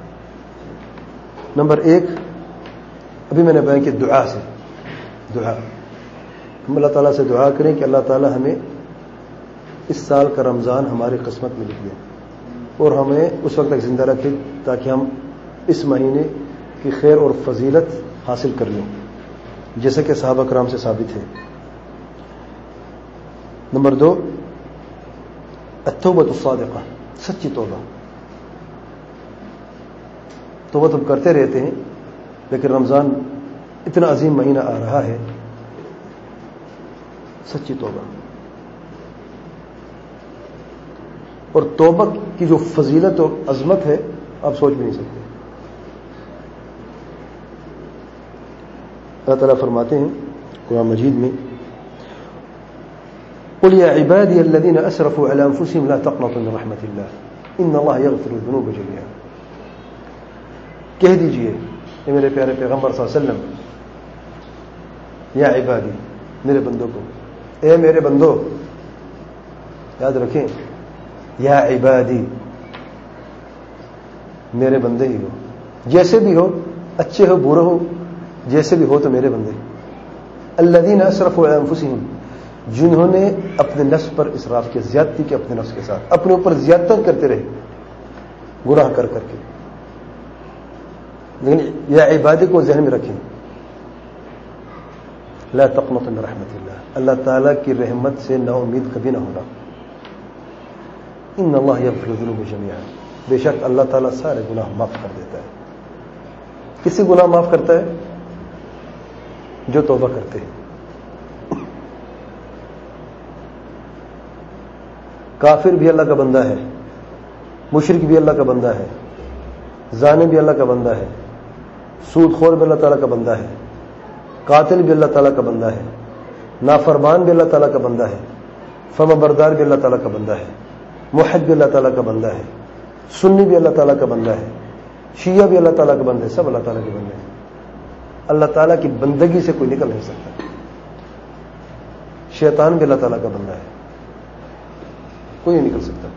نمبر 1, ابھی میں نے بیان کیا, دعا سے. دعا, ہم اللہ تعالیٰ سے دعا کریں کہ اللہ تعالیٰ ہمیں اس سال کا رمضان ہماری قسمت میں لکھ دیں اور ہمیں اس وقت تک زندہ رکھے تاکہ ہم اس مہینے کی خیر اور فضیلت حاصل کر لیں, جیسے کہ صحابہ کرام سے ثابت ہے. نمبر 2, التوبۃ الصادقہ, سچی توبہ. توبہ تو کرتے رہتے ہیں, لیکن رمضان اتنا عظیم مہینہ آ رہا ہے, سچی توبہ. اور توبہ کی جو فضیلت اور عظمت ہے آپ سوچ بھی نہیں سکتے. اللہ تعالیٰ فرماتے ہیں قرآن مجید میں, قل یا عبادی الذین اسرفوا علی انفسهم لا تقنطوا من رحمت اللہ ان اللہ یغفر الذنوب جميعا. کہہ دیجئے اے میرے پیارے پیغمبر صلی اللہ علیہ وسلم, یا عبادی, میرے بندوں کو, اے میرے بندو, یاد رکھیں, یا عبادی, میرے بندے ہی ہو, جیسے بھی ہو, اچھے ہو برے ہو, جیسے بھی ہو تو میرے بندے. الذین اسرفوا علی انفسهم, جنہوں نے اپنے نفس پر اسراف کیا, زیادتی کی اپنے نفس کے ساتھ, اپنے اوپر زیادتی کرتے رہے گناہ کر کر کے. لیکن یا عبادی کو ذہن میں رکھیں, لا تقنطوا من رحمت اللہ, اللہ تعالیٰ کی رحمت سے نا امید کبھی نہ ہونا. ان اللہ یغفر الذنوب جميعا, بے شک اللہ تعالیٰ سارے گناہ معاف کر دیتا ہے. کسی گناہ معاف کرتا ہے؟ جو توبہ کرتے ہیں. کافر بھی اللہ کا بندہ ہے, مشرک بھی اللہ کا بندہ ہے, زانی بھی اللہ کا بندہ ہے, سود خور بھی اللہ تعالیٰ کا بندہ ہے, قاتل بھی اللہ تعالیٰ کا بندہ ہے, نافرمان بھی اللہ تعالیٰ کا بندہ ہے, فرما بردار بھی اللہ تعالیٰ کا بندہ ہے, موحد بھی اللہ تعالیٰ کا بندہ ہے, سنی بھی اللہ تعالیٰ کا بندہ ہے, شیعہ بھی اللہ تعالیٰ کا بندہ ہے, سب اللہ تعالیٰ کے بندے ہیں. اللہ تعالیٰ کی بندگی سے کوئی نکل نہیں سکتا. شیطان بھی اللہ تعالیٰ کا بندہ ہے, کوئی نہیں نکل سکتا.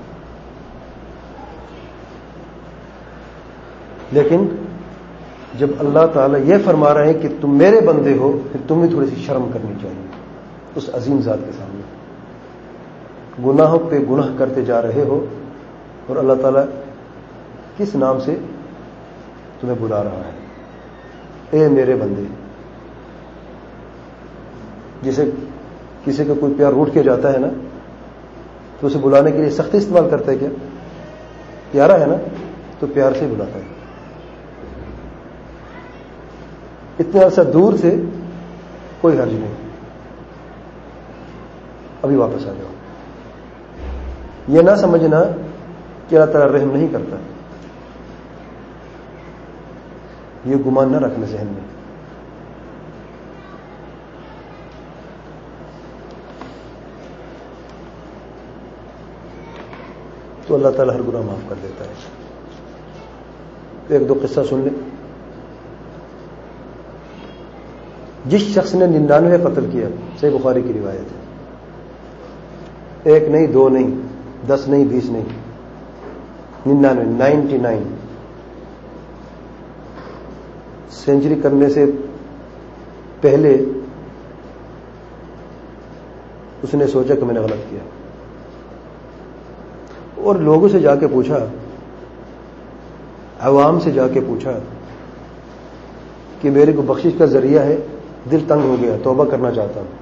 لیکن جب اللہ تعالیٰ یہ فرما رہے ہیں کہ تم میرے بندے ہو, پھر تمہیں تھوڑی سی شرم کرنی چاہیے اس عظیم ذات کے سامنے. گناہوں پہ گناہ کرتے جا رہے ہو اور اللہ تعالیٰ کس نام سے تمہیں بلا رہا ہے, اے میرے بندے. جسے کسی کا کوئی پیار روٹ کے جاتا ہے نا, تو اسے بلانے کے لیے سختی استعمال کرتا ہے. کیا پیارا ہے نا تو پیار سے بلاتا ہے. اتنے عرصہ دور سے کوئی حرج نہیں, ابھی واپس آ جاؤ. یہ نہ سمجھنا کہ اللہ تعالیٰ رحم نہیں کرتا, یہ گمان نہ رکھنا ذہن میں. تو اللہ تعالیٰ ہر گناہ معاف کر دیتا ہے. ایک دو قصہ سن لیں. جس شخص نے 99 قتل کیا, صحیح بخاری کی روایت ہے, 1 نہیں 2 نہیں 10 نہیں 20 نہیں, 99 سینچری کرنے سے پہلے اس نے سوچا کہ میں نے غلط کیا, اور لوگوں سے جا کے پوچھا, عوام سے جا کے پوچھا کہ میرے کو بخشش کا ذریعہ ہے, دل تنگ ہو گیا, توبہ کرنا چاہتا ہوں.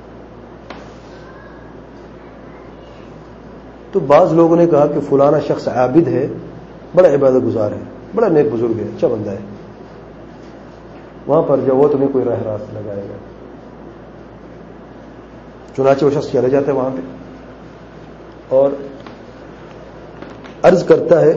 تو بعض لوگوں نے کہا کہ فلانا شخص عابد ہے, بڑا عبادت گزار ہے, بڑا نیک بزرگ ہے, اچھا بندہ ہے, وہاں پر جو وہ تمہیں کوئی راہ راست لگائے گا. چنانچہ وہ شخص چلا جاتا ہے وہاں پہ اور عرض کرتا ہے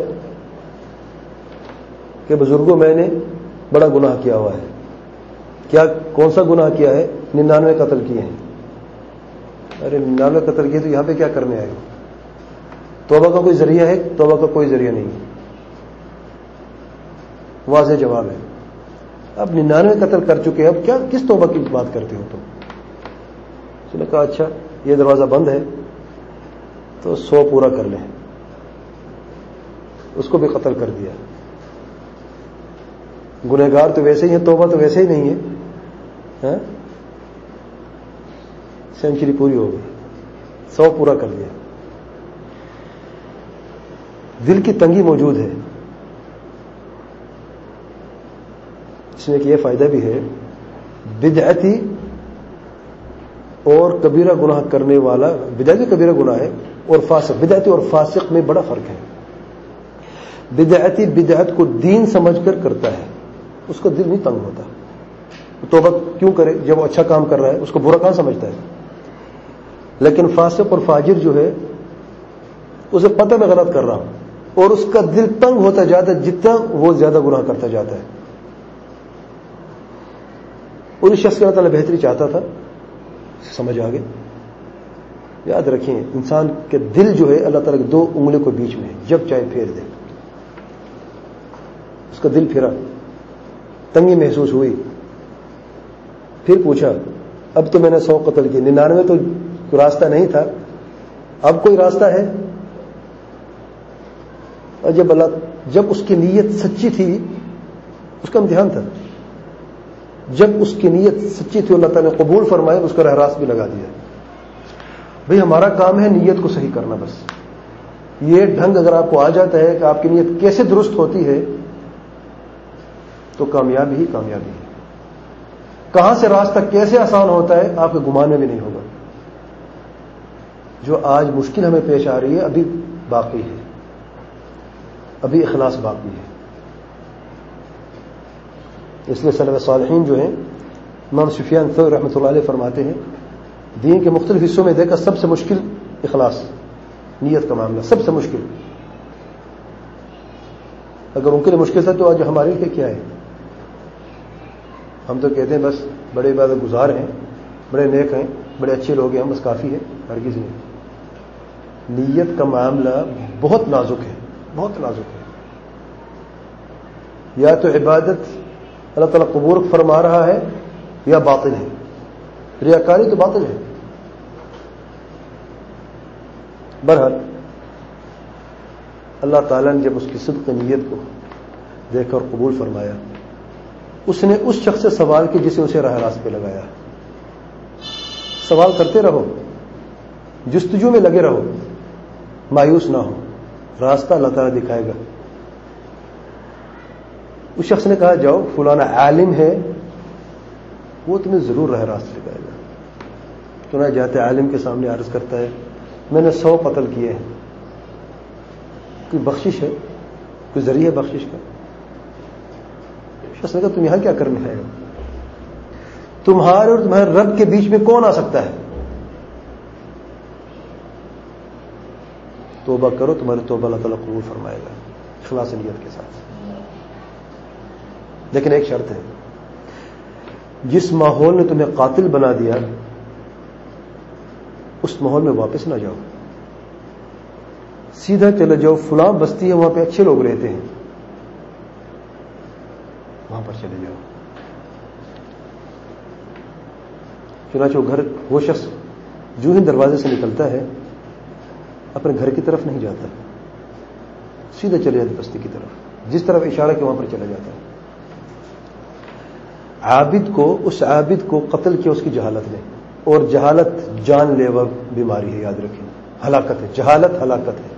کہ بزرگوں میں نے بڑا گناہ کیا ہوا ہے. کیا کون سا گناہ کیا ہے؟ 99 قتل کیے ہیں. ارے 99 قتل کیے تو یہاں پہ کیا کرنے آئے ہو؟ توبہ کا کوئی ذریعہ ہے؟ توبہ کا کوئی ذریعہ نہیں ہے. واضح جواب ہے. اب 99 قتل کر چکے ہیں, اب کیا کس توبہ کی بات کرتے ہو تم؟ اس نے کہا اچھا یہ دروازہ بند ہے تو 100 پورا کر لیں. اس کو بھی قتل کر دیا. گنہگار تو ویسے ہی ہیں, توبہ تو ویسے ہی نہیں ہے. سینچری پوری ہو گئی, 100 پورا کر لیا. دل کی تنگی موجود ہے. اس میں ایک یہ فائدہ بھی ہے, بدعتی اور کبیرہ گناہ کرنے والا, بدعتی کبیرہ گناہ ہے اور فاسق, بدعتی اور فاسق میں بڑا فرق ہے. بدعتی بدعت کو دین سمجھ کر کرتا ہے, اس کا دل نہیں تنگ ہوتا. توبہ کیوں کرے جب وہ اچھا کام کر رہا ہے؟ اس کو برا کہاں سمجھتا ہے. لیکن فاسق اور فاجر جو ہے اسے پتہ میں غلط کر رہا ہوں اور اس کا دل تنگ ہوتا جاتا ہے جتنا وہ زیادہ گناہ کرتا جاتا ہے. اور اس شخص کے اللہ تعالیٰ بہتری چاہتا تھا, سمجھ آگے. یاد رکھیں انسان کے دل جو ہے اللہ تعالیٰ کے 2 انگلیوں کے بیچ میں ہے, جب چاہے پھیر دے. اس کا دل پھرا, تنگی محسوس ہوئی, پھر پوچھا اب تو میں نے 100 قتل کیے, 99 تو راستہ نہیں تھا, اب کوئی راستہ ہے؟ اور جب اس کی نیت سچی تھی, اس کا امتحان تھا, جب اس کی نیت سچی تھی اللہ تعالیٰ نے قبول فرمائے, اس کا راہ راست بھی لگا دیا. بھئی ہمارا کام ہے نیت کو صحیح کرنا بس. یہ ڈھنگ اگر آپ کو آ جاتا ہے کہ آپ کی نیت کیسے درست ہوتی ہے تو کامیابی ہی کامیابی ہے. کہاں سے راستہ کیسے آسان ہوتا ہے آپ کے گمان میں بھی نہیں ہوگا. جو آج مشکل ہمیں پیش آ رہی ہے ابھی باقی ہے, ابھی اخلاص باقی ہے. اس لیے سلف صالحین جو ہیں, امام سفیان ثوری رحمۃ اللہ علیہ فرماتے ہیں دین کے مختلف حصوں میں دیکھا سب سے مشکل اخلاص, نیت کا معاملہ سب سے مشکل. اگر ان کے لیے مشکل تھا تو آج ہمارے لیے کیا ہے؟ ہم تو کہتے ہیں بس بڑے عبادت گزار ہیں, بڑے نیک ہیں, بڑے اچھے لوگ ہیں, ہم بس کافی ہے. ہرگز نہیں. نیت کا معاملہ بہت نازک ہے, بہت نازک ہے. یا تو عبادت اللہ تعالیٰ قبول فرما رہا ہے یا باطل ہے. ریاکاری تو باطل ہے. بہرحال اللہ تعالیٰ نے جب اس کی صدق نیت کو دیکھا اور قبول فرمایا, اس نے اس شخص سے سوال کی جسے اسے راہ راست پہ لگایا. سوال کرتے رہو, جستجو میں لگے رہو, مایوس نہ ہو, راستہ اللہ تعالیٰ دکھائے گا. اس شخص نے کہا جاؤ فلانا عالم ہے, وہ تمہیں ضرور راہ راست دکھائے گا. تو نہ جاتے عالم کے سامنے عرض کرتا ہے میں نے 100 قتل کیے ہیں, کوئی بخشش ہے, کوئی ذریعہ بخشش کا؟ شخص نے کہا تم یہاں کیا کرنے آئے ہو؟ تمہارے اور تمہارے رب کے بیچ میں کون آ سکتا ہے؟ توبہ کرو, تمہاری توبہ اللہ تعالیٰ قبول فرمائے گا اخلاص نیت کے ساتھ. لیکن ایک شرط ہے, جس ماحول نے تمہیں قاتل بنا دیا اس ماحول میں واپس نہ جاؤ, سیدھا چلے جاؤ. فلاں بستی ہے وہاں پہ اچھے لوگ رہتے ہیں, وہاں پر چلے جاؤ. چنانچہ وہ شخص جو ہی دروازے سے نکلتا ہے اپنے گھر کی طرف نہیں جاتا, سیدھا چلے جاتا بستی کی طرف, جس طرف اشارہ کیا وہاں پر چلا جاتا ہے. اس عابد کو قتل کیا اس کی جہالت نے, اور جہالت جان لیوا بیماری ہے, یاد رکھیں, ہلاکت ہے. جہالت ہلاکت ہے.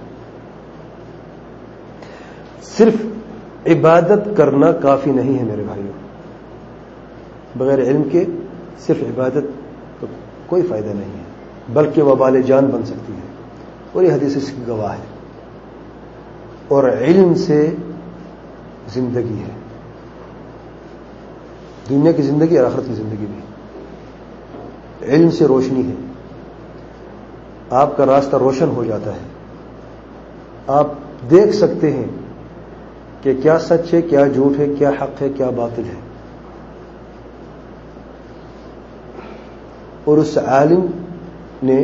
صرف عبادت کرنا کافی نہیں ہے میرے بھائیوں, بغیر علم کے صرف عبادت کا کوئی فائدہ نہیں ہے, بلکہ وبال جان بن سکتی ہے, اور یہ حدیث اس کی گواہ ہے. اور علم سے زندگی ہے. دنیا کی زندگی اور آخرت کی زندگی بھی. علم سے روشنی ہے, آپ کا راستہ روشن ہو جاتا ہے, آپ دیکھ سکتے ہیں کہ کیا سچ ہے, کیا جھوٹ ہے, کیا حق ہے, کیا باطل ہے. اور اس عالم نے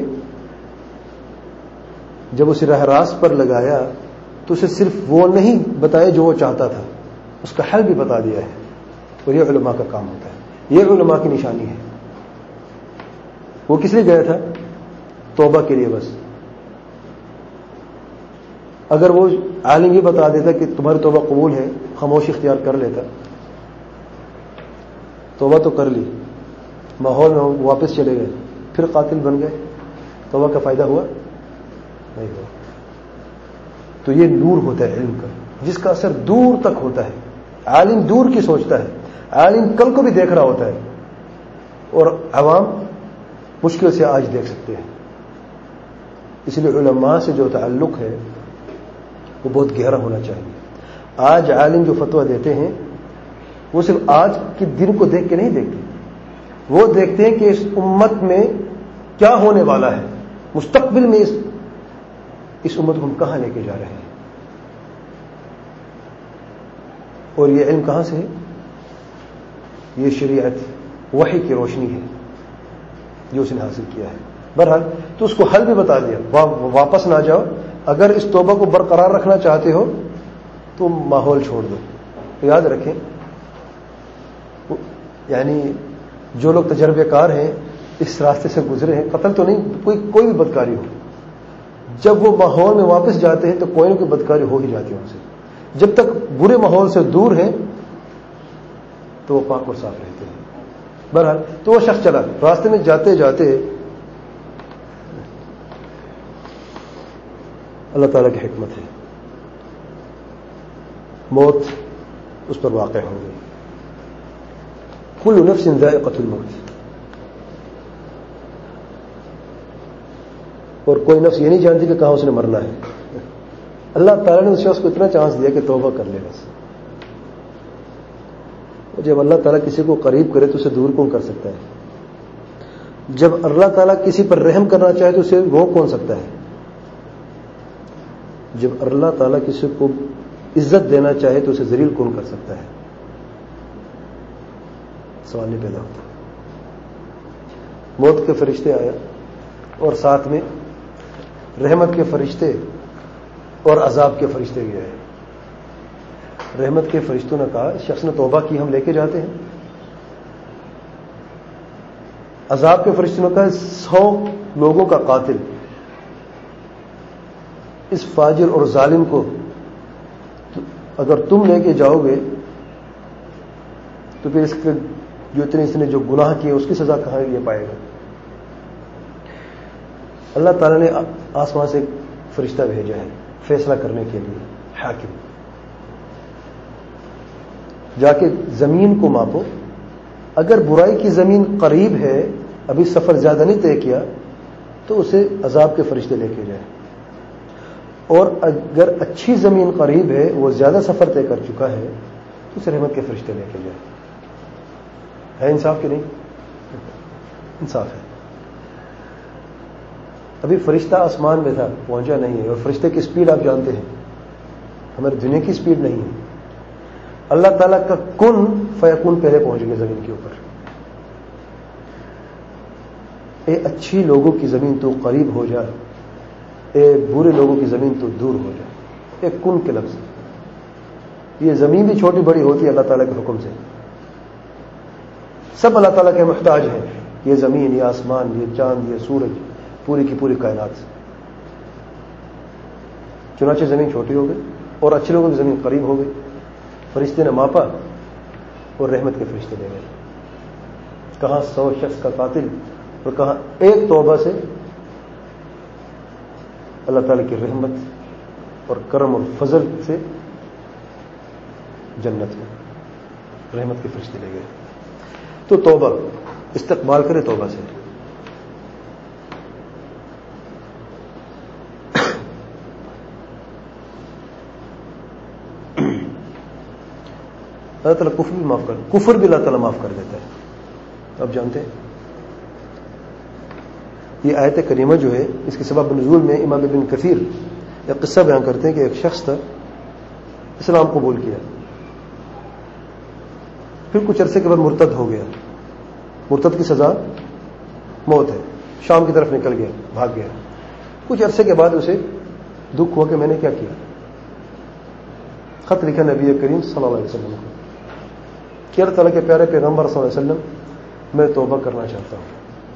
جب اسے راہ راست پر لگایا تو اسے صرف وہ نہیں بتایا جو وہ چاہتا تھا, اس کا حل بھی بتا دیا ہے. اور یہ علماء کا کام ہوتا ہے, یہ علماء کی نشانی ہے. وہ کس لیے گیا تھا؟ توبہ کے لیے بس. اگر وہ عالم یہ بتا دیتا کہ تمہاری توبہ قبول ہے, خاموشی اختیار کر لیتا. توبہ تو کر لی, ماحول میں واپس چلے گئے, پھر قاتل بن گئے, توبہ کا فائدہ ہوا نہیں ہوا. تو یہ نور ہوتا ہے علم کا, جس کا اثر دور تک ہوتا ہے. عالم دور کی سوچتا ہے, عالم کل کو بھی دیکھ رہا ہوتا ہے, اور عوام مشکل سے آج دیکھ سکتے ہیں. اس لیے علماء سے جو تعلق ہے وہ بہت گہرا ہونا چاہیے. آج عالم جو فتویٰ دیتے ہیں وہ صرف آج کے دن کو دیکھ کے نہیں دیکھتے, وہ دیکھتے ہیں کہ اس امت میں کیا ہونے والا ہے, مستقبل میں اس امت کو ہم کہاں لے کے جا رہے ہیں. اور یہ علم کہاں سے ہے؟ یہ شریعت وحی کی روشنی ہے جو اس نے حاصل کیا ہے. بہرحال تو اس کو حل بھی بتا دیا, واپس نہ جاؤ. اگر اس توبہ کو برقرار رکھنا چاہتے ہو تو ماحول چھوڑ دو. یاد رکھیں, یعنی جو لوگ تجربے کار ہیں, اس راستے سے گزرے ہیں, قتل تو نہیں, کوئی بھی بدکاری ہو, جب وہ ماحول میں واپس جاتے ہیں تو کوئی نہ کوئی بدکاری ہو ہی جاتی ہے ان سے. جب تک برے ماحول سے دور ہیں تو وہ پاک اور صاف رہتے ہیں. بہرحال تو وہ شخص چلا, راستے میں جاتے جاتے اللہ تعالیٰ کی حکمت ہے, موت اس پر واقع ہو گئی. کل نفس ذائقۃ الموت. اور کوئی نفس یہ نہیں جانتی کہ کہاں اس نے مرنا ہے. اللہ تعالیٰ نے اس شخص کو اتنا چانس دیا کہ توبہ کر لے بس. جب اللہ تعالیٰ کسی کو قریب کرے تو اسے دور کون کر سکتا ہے؟ جب اللہ تعالیٰ کسی پر رحم کرنا چاہے تو اسے وہ کون سکتا ہے؟ جب اللہ تعالیٰ کسی کو عزت دینا چاہے تو اسے ذلیل کون کر سکتا ہے؟ سوال نہیں پیدا ہوتا. موت کے فرشتے آیا اور ساتھ میں رحمت کے فرشتے اور عذاب کے فرشتے بھی آئے. رحمت کے فرشتوں نے کہا اس شخص نے توبہ کی, ہم لے کے جاتے ہیں. عذاب کے فرشتوں نے کہا 100 لوگوں کا قاتل, اس فاجر اور ظالم کو اگر تم لے کے جاؤ گے تو پھر اس کے اس نے جو گناہ کیے اس کی سزا کہاں یہ پائے گا. اللہ تعالیٰ نے آسمان سے ایک فرشتہ بھیجا ہے فیصلہ کرنے کے لیے, حاکم. جا کے زمین کو ماپو, اگر برائی کی زمین قریب ہے, ابھی سفر زیادہ نہیں طے کیا, تو اسے عذاب کے فرشتے لے کے جائیں. اور اگر اچھی زمین قریب ہے, وہ زیادہ سفر طے کر چکا ہے, تو اسے رحمت کے فرشتے لے کے جائیں. ہے انصاف کہ نہیں؟ انصاف ہے. ابھی فرشتہ آسمان میں تھا, پہنچا نہیں ہے. اور فرشتے کی سپیڈ آپ جانتے ہیں, ہماری دنیا کی سپیڈ نہیں ہے. اللہ تعالیٰ کا کن فیکون پہلے پہنچ گئے زمین کے اوپر. اے اچھی لوگوں کی زمین تو قریب ہو جا, اے برے لوگوں کی زمین تو دور ہو جا. ایک کن کے لفظ. یہ زمین بھی چھوٹی بڑی ہوتی ہے اللہ تعالیٰ کے حکم سے. سب اللہ تعالیٰ کے محتاج ہیں. یہ زمین, یہ آسمان, یہ چاند, یہ سورج, پوری کی پوری کائنات. چنانچہ زمین چھوٹی ہو گئی اور اچھے لوگوں کی زمین قریب ہو گئی. فرشتے نے ماپا اور رحمت کے فرشتے لے گئے. کہاں 100 شخص کا قاتل اور کہاں ایک توبہ سے اللہ تعالیٰ کی رحمت اور کرم اور فضل سے جنت میں رحمت کے فرشتے لے گئے. تو توبہ استقبال کرے توبہ سے. اللہ تعالیٰ کفر بھی معاف کر، کفر بھی اللہ تعالیٰ معاف کر دیتا ہے. آپ جانتے ہیں یہ آیت کریمہ جو ہے اس کے سبب نزول میں امام ابن کثیر ایک قصہ بیان کرتے ہیں کہ ایک شخص تھا، اسلام قبول کیا، پھر کچھ عرصے کے بعد مرتد ہو گیا. مرتد کی سزا موت ہے. شام کی طرف نکل گیا، بھاگ گیا. کچھ عرصے کے بعد اسے دکھ ہوا کہ میں نے کیا کیا. خط لکھا نبی کریم صلی اللہ علیہ وسلم کو کہ اللہ تعالیٰ کے پیارے پیغمبر صلی اللہ علیہ وسلم میں توبہ کرنا چاہتا ہوں.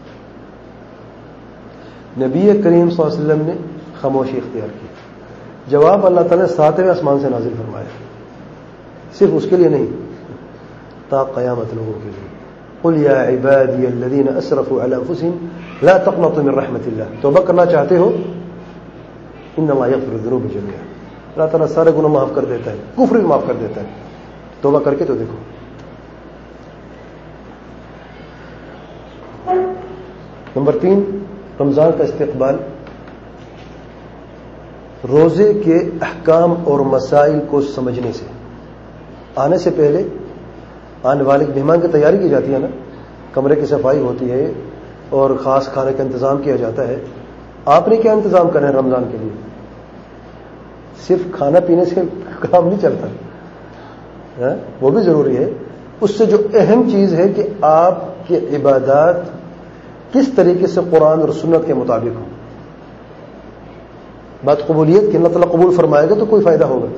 نبی کریم صلی اللہ علیہ وسلم نے خاموشی اختیار کی. جواب اللہ تعالیٰ نے 7ویں آسمان سے نازل فرمایا، صرف اس کے لیے نہیں، تا قیامت لوگوں کے لیے. قل یا عبادی الذین اسرفوا علی انفسهم لا تقنطوا من رحمت اللہ. توبہ کرنا چاہتے ہو؟ ان اللہ یغفر الذنوب جميعا. اللہ تعالیٰ سارے گناہ معاف کر دیتا ہے، کفر بھی معاف کر دیتا ہے. توبہ کر کے تو دیکھو. نمبر 3، رمضان کا استقبال. روزے کے احکام اور مسائل کو سمجھنے سے. آنے سے پہلے آنے والے مہمان کی تیاری کی جاتی ہے نا، کمرے کی صفائی ہوتی ہے اور خاص کھانے کا انتظام کیا جاتا ہے. آپ نے کیا انتظام کرنا ہے رمضان کے لیے؟ صرف کھانا پینے سے کام نہیں چلتا، وہ بھی ضروری ہے. اس سے جو اہم چیز ہے کہ آپ کی عبادات کس طریقے سے قرآن اور سنت کے مطابق ہو. بات قبولیت کی، اللہ تعالیٰ قبول فرمائے گا تو کوئی فائدہ ہوگا.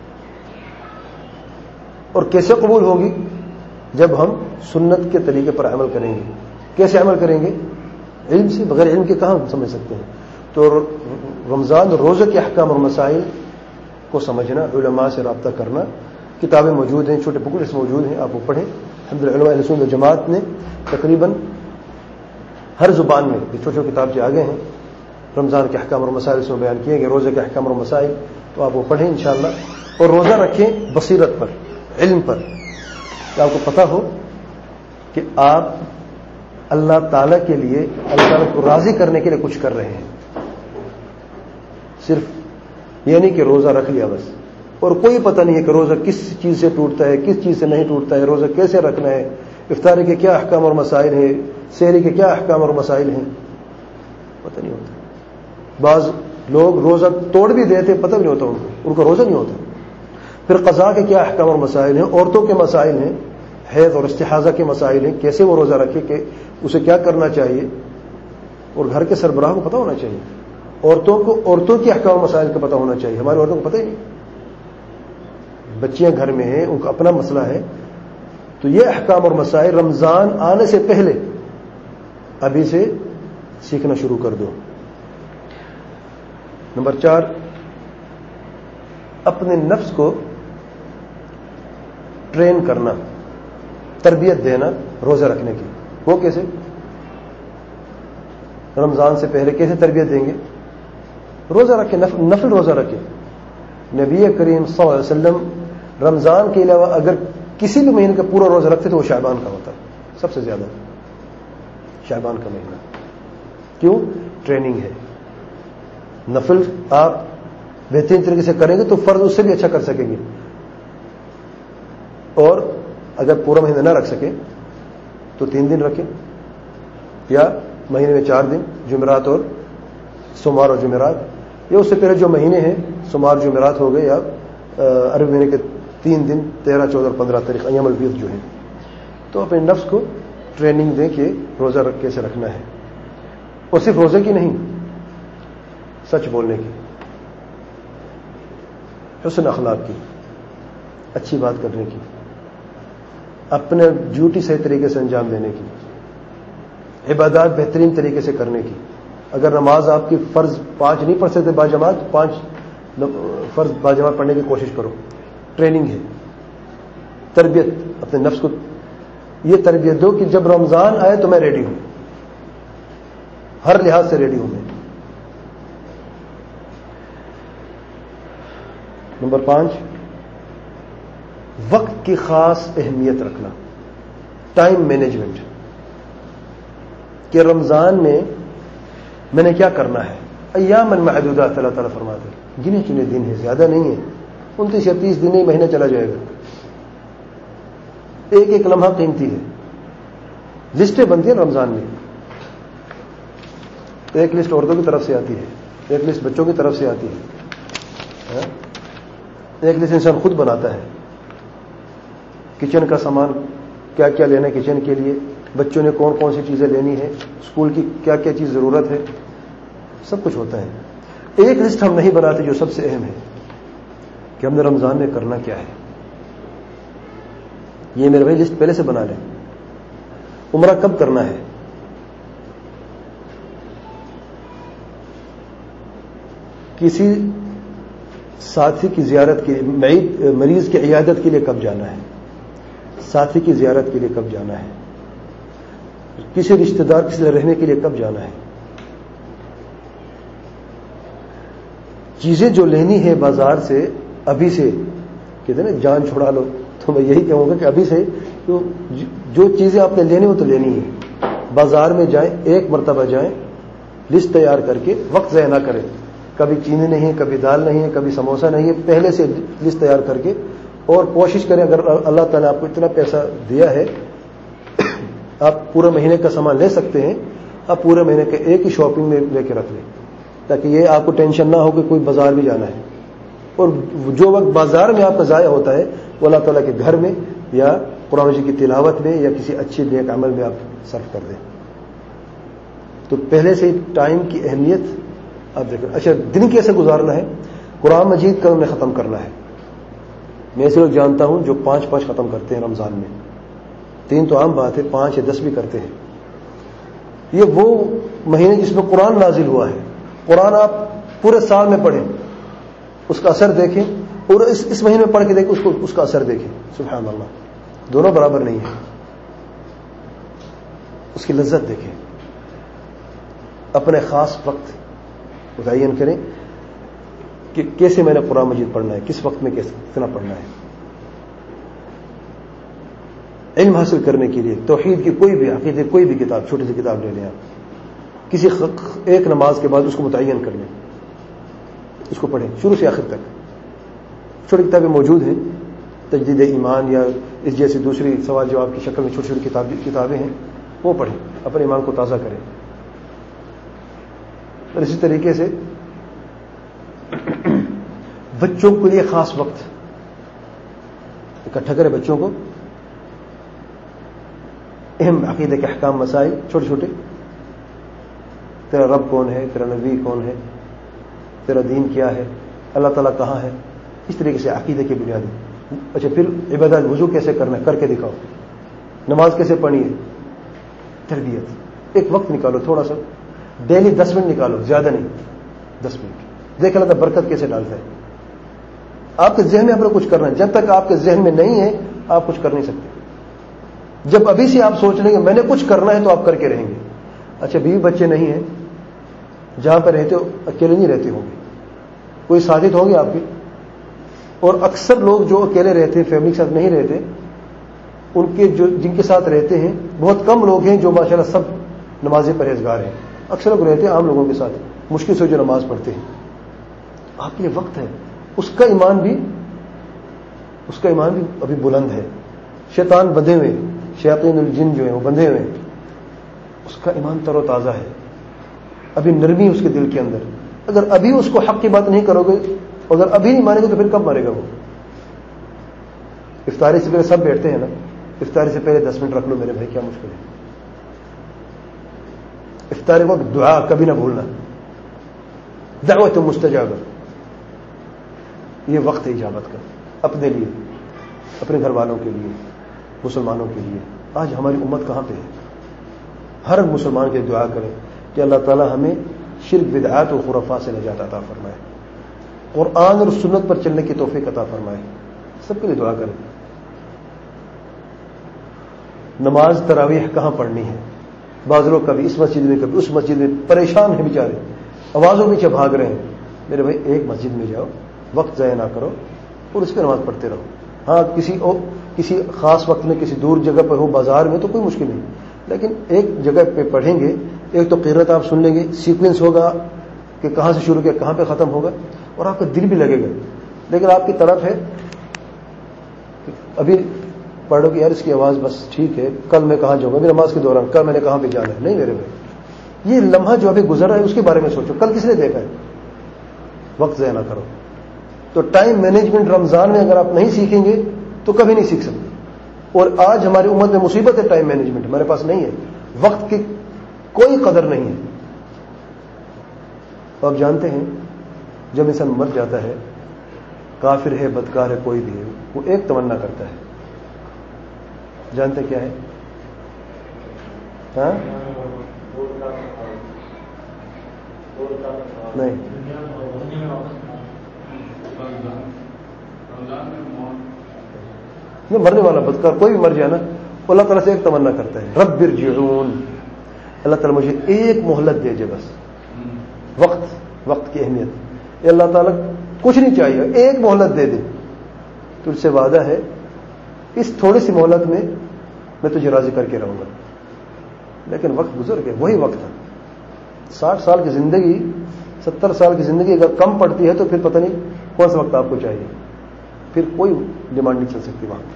اور کیسے قبول ہوگی؟ جب ہم سنت کے طریقے پر عمل کریں گے. کیسے عمل کریں گے؟ علم سے. بغیر علم کے کہاں ہم سمجھ سکتے ہیں؟ تو رمضان روزے کے احکام اور مسائل کو سمجھنا، علماء سے رابطہ کرنا. کتابیں موجود ہیں، چھوٹے بکلٹس موجود ہیں، آپ وہ پڑھیں. الحمدللہ علماء اہل سنت جماعت نے تقریباً ہر زبان میں یہ چھوٹے چھوٹے کتاب آ گئے ہیں. رمضان کے احکام اور مسائل اس میں بیان کیے گئے، روزے کے احکام اور مسائل. تو آپ وہ پڑھیں انشاءاللہ. اور روزہ رکھیں بصیرت پر، علم پر، کہ آپ کو پتہ ہو کہ آپ اللہ تعالیٰ کے لیے، اللہ تعالیٰ کو راضی کرنے کے لیے کچھ کر رہے ہیں. صرف یہ نہیں کہ روزہ رکھ لیا بس، اور کوئی پتہ نہیں ہے کہ روزہ کس چیز سے ٹوٹتا ہے، کس چیز سے نہیں ٹوٹتا ہے، روزہ کیسے رکھنا ہے، افطاری کے کیا احکام اور مسائل ہیں، سحری کے کیا احکام اور مسائل ہیں، پتہ نہیں ہوتا. بعض لوگ روزہ توڑ بھی دیتے، پتہ بھی نہیں ہوتا ان کو روزہ نہیں ہوتا. پھر قضاء کے کیا احکام اور مسائل ہیں، عورتوں کے مسائل ہیں، حیض اور استحاضہ کے مسائل ہیں، کیسے وہ روزہ رکھے، کہ اسے کیا کرنا چاہیے. اور گھر کے سربراہ کو پتہ ہونا چاہیے. عورتوں کو عورتوں کے احکام و مسائل کا پتہ ہونا چاہیے. ہماری عورتوں کو پتہ ہی نہیں. بچیاں گھر میں ہیں، ان کا اپنا مسئلہ ہے. تو یہ احکام اور مسائل رمضان آنے سے پہلے ابھی سے سیکھنا شروع کر دو. نمبر 4، اپنے نفس کو ٹرین کرنا، تربیت دینا روزہ رکھنے کی. وہ کیسے؟ رمضان سے پہلے کیسے تربیت دیں گے؟ روزہ رکھیں، نفل روزہ رکھیں. نبی کریم صلی اللہ علیہ وسلم رمضان کے علاوہ اگر کسی بھی مہینے کا پورا روزہ رکھتے تو وہ شعبان کا ہوتا، سب سے زیادہ شعبان کا مہینہ. کیوں؟ ٹریننگ ہے. نفل آپ بہترین طریقے سے کریں گے تو فرض اس سے بھی اچھا کر سکیں گے. اور اگر پورا مہینہ نہ رکھ سکیں تو 3 دن رکھیں، یا مہینے میں 4 دن، جمعرات اور سوموار اور جمعرات، یا اس سے پہلے جو مہینے ہیں سوموار جمعرات ہو گئے، یا عربی مہینے کے 3 دن 13، 14 اور 15 تاریخ ایام البیض جو ہیں. تو اپنے نفس کو ٹریننگ دیں کہ روزہ کیسے رکھنا ہے. اور صرف روزے کی نہیں، سچ بولنے کی، حسن اخلاق کی، اچھی بات کرنے کی، اپنے ڈیوٹی صحیح طریقے سے انجام دینے کی، عبادات بہترین طریقے سے کرنے کی. اگر نماز آپ کی فرض 5 نہیں پڑھ سکتے باجماعت، 5 فرض باجماعت پڑھنے کی کوشش کرو. ٹریننگ ہے. تربیت اپنے نفس کو یہ تربیت دو کہ جب رمضان آئے تو میں ریڈی ہوں، ہر لحاظ سے ریڈی ہوں میں. نمبر 5، وقت کی خاص اہمیت رکھنا، ٹائم مینجمنٹ، کہ رمضان میں نے کیا کرنا ہے. ایام معدودات اللہ تعالیٰ فرماتے ہیں، گنے چنے دن ہیں، زیادہ نہیں ہیں. 29 یا 30 دن ہی مہینہ چلا جائے گا. ایک ایک لمحہ قیمتی ہے. لسٹیں بنتی ہیں رمضان میں. ایک لسٹ عورتوں کی طرف سے آتی ہے, ایک لسٹ بچوں کی طرف سے آتی ہے, ایک لسٹ انسان خود بناتا ہے. کچن کا سامان کیا کیا لینا ہے کچن کے لیے, بچوں نے کون کون سی چیزیں لینی ہے, اسکول کی کیا کیا چیز ضرورت ہے, سب کچھ ہوتا ہے. ایک لسٹ ہم نہیں بناتے جو سب سے اہم ہے کہ ہم نے رمضان میں کرنا کیا ہے. یہ میرے بھائی لسٹ پہلے سے بنا لیں. عمرہ کب کرنا ہے, کسی ساتھی کی زیارت کے لیے, مریض کی عیادت کے لیے کب جانا ہے, ساتھی کی زیارت کے لیے کب جانا ہے, کسی رشتہ دار کے ساتھ رہنے کے لیے کب جانا ہے. چیزیں جو لینی ہے بازار سے ابھی سے, کہتے ہیں نا جان چھڑا لو, تو میں یہی کہوں گا کہ ابھی سے جو چیزیں آپ نے لینی وہ تو لینی ہے. بازار میں جائیں, ایک مرتبہ جائیں, لسٹ تیار کر کے, وقت ضائع نہ کریں. کبھی چینی نہیں ہے, کبھی دال نہیں ہے, کبھی سموسہ نہیں ہے, پہلے سے لسٹ تیار کر کے, اور کوشش کریں اگر اللہ تعالیٰ آپ کو اتنا پیسہ دیا ہے آپ پورے مہینے کا سامان لے سکتے ہیں, آپ پورے مہینے کے ایک ہی شاپنگ میں لے کے رکھ لیں, تاکہ یہ آپ کو ٹینشن نہ ہو کہ کوئی بازار بھی جانا ہے. اور جو وقت بازار میں آپ کا ضائع ہوتا ہے وہ اللہ تعالیٰ کے گھر میں یا قرآن مجید کی تلاوت میں یا کسی اچھے نیک عمل میں آپ صرف کر دیں. تو پہلے سے ہی ٹائم کی اہمیت آپ دیکھیں. اچھا, دن کیسے گزارنا ہے, قرآن مجید کا انہیں ختم کرنا ہے. میں ایسے لوگ جانتا ہوں جو 5 ختم کرتے ہیں رمضان میں. 3 تو عام بات ہے, 5 یا 10 بھی کرتے ہیں. یہ وہ مہینے جس میں قرآن نازل ہوا ہے. قرآن آپ پورے سال میں پڑھیں, اس کا اثر دیکھیں, اور اس مہینے میں پڑھ کے دیکھیں اس کا اثر دیکھیں. سبحان اللہ, دونوں برابر نہیں ہیں. اس کی لذت دیکھیں. اپنے خاص وقت متعین کریں کہ کیسے میں نے قرآن مجید پڑھنا ہے, کس وقت میں کتنا پڑھنا ہے. علم حاصل کرنے کے لیے توحید کی کوئی بھی عقیدے کوئی بھی کتاب, چھوٹی سی کتاب لے لیں آپ, کسی ایک نماز کے بعد اس کو متعین کر لیں, اس کو پڑھیں شروع سے آخر تک. چھوٹی کتابیں موجود ہیں, تجدید ایمان یا اس جیسی دوسری سوال جواب کی شکل میں چھوٹی چھوٹی کتابیں ہیں, وہ پڑھیں, اپنے ایمان کو تازہ کریں. اور اسی طریقے سے بچوں کے لیے خاص وقت اکٹھا کریں. بچوں کو اہم عقیدے کے احکام مسائل چھوٹے چھوٹے, تیرا رب کون ہے, تیرا نبی کون ہے, تیرا دین کیا ہے, اللہ تعالیٰ کہاں ہے, اس طریقے سے عقیدے کی بنیادی. اچھا, پھر عبادت, وضو کیسے کرنا ہے کر کے دکھاؤ, نماز کیسے پڑھنی ہے, تربیت. ایک وقت نکالو تھوڑا سا, ڈیلی 10 منٹ نکالو, زیادہ نہیں, 10 منٹ. دیکھ اللہ برکت کیسے ڈالتا ہے. آپ کے ذہن میں آپ نے کچھ کرنا ہے, جب تک آپ کے ذہن میں نہیں ہے آپ کچھ کر نہیں سکتے. جب ابھی سے آپ سوچ لیں گے میں نے کچھ کرنا ہے تو آپ کر کے رہیں گے. اچھا, بیوی بچے نہیں ہیں, جہاں پہ رہتے ہو اکیلے نہیں رہتے ہوں گے, کوئی ساتھی تو ہوگی آپ کی. اور اکثر لوگ جو اکیلے رہتے ہیں, فیملی کے ساتھ نہیں رہتے, ان کے جن کے ساتھ رہتے ہیں بہت کم لوگ ہیں جو ماشاءاللہ سب نمازی پرہیزگار ہیں. اکثر لوگ رہتے ہیں عام لوگوں کے ساتھ, مشکل سے جو نماز پڑھتے ہیں. آپ کے لیے وقت ہے, اس کا ایمان بھی ابھی بلند ہے. شیطان بندھے ہوئے, شیاطین الجن جو ہیں وہ بندھے ہوئے, اس کا ایمان تر و تازہ ہے, ابھی نرمی اس کے دل کے اندر. اگر ابھی اس کو حق کی بات نہیں کرو گے, اگر ابھی نہیں مانے گے تو پھر کب مارے گا وہ. افطاری سے پہلے سب بیٹھتے ہیں نا, افطاری سے پہلے 10 منٹ رکھ لو میرے بھائی, کیا مشکل ہے. افطاری وقت دعا کبھی نہ بھولنا, دعوت مستجابہ, یہ وقت ہے اجابت کا, اپنے لیے, اپنے گھر والوں کے لیے, مسلمانوں کے لیے. آج ہماری امت کہاں پہ ہے؟ ہر مسلمان کے دعا کریں کہ اللہ تعالی ہمیں شرک بدعات و خرافات سے نجات عطا فرمائے, قرآن اور سنت پر چلنے کی توفیق عطا فرمائے. سب کے لیے دعا کریں. نماز تراویح کہاں پڑھنی ہے؟ بعض لوگ کبھی اس مسجد میں کبھی اس مسجد میں, پریشان ہیں بیچارے, آوازوں پیچھے بھاگ رہے ہیں. میرے بھائی ایک مسجد میں جاؤ, وقت ضائع نہ کرو اور اس پہ نماز پڑھتے رہو. ہاں کسی خاص وقت میں کسی دور جگہ پہ ہو, بازار میں, تو کوئی مشکل نہیں, لیکن ایک جگہ پہ پڑھیں گے, ایک تو قرات آپ سن لیں گے, سیکوینس ہوگا کہ کہاں سے شروع کیا کہاں پہ ختم ہوگا, اور آپ کا دل بھی لگے گا. لیکن آپ کی طرف ہے ابھی پڑھو کہ یار اس کی آواز بس ٹھیک ہے، کل میں کہاں جاؤں گا، میری نماز کے دوران کل میں نے کہاں پہ جانا ہے. نہیں میرے بھائی، یہ لمحہ جو ابھی گزر رہا ہے اس کے بارے میں سوچو، کل کس نے دیکھا ہے. وقت ضائع نہ کرو. تو ٹائم مینجمنٹ رمضان میں اگر آپ نہیں سیکھیں گے تو کبھی نہیں سیکھ سکتے. اور آج ہماری امت میں مصیبت ہے ٹائم مینجمنٹ ہمارے پاس نہیں ہے، وقت کی کوئی قدر نہیں ہے. تو آپ جانتے ہیں جب انسان مر جاتا ہے، کافر ہے بدکار ہے کوئی بھی ہے، وہ ایک تمنا کرتا ہے. جانتے کیا ہے؟ ہاں نہیں، مرنے والا بدکار کوئی بھی مر جائے نا، اللہ تعالیٰ سے ایک تمنا کرتا ہے، رب ارجعون، اللہ تعالیٰ مجھے ایک مہلت دے جائے بس. وقت کی اہمیت، یہ اللہ تعالیٰ کچھ نہیں چاہیے، ایک مہلت دے دے. تجھ سے وعدہ ہے اس تھوڑی سی مہلت میں تجھے راضی کر کے رہوں گا. لیکن وقت گزر گیا، وہی وقت ہے. 60 سال کی زندگی، 70 سال کی زندگی اگر کم پڑتی ہے تو پھر پتہ نہیں کون سا وقت آپ کو چاہیے. پھر کوئی ڈیمانڈ نہیں چل سکتی وہاں.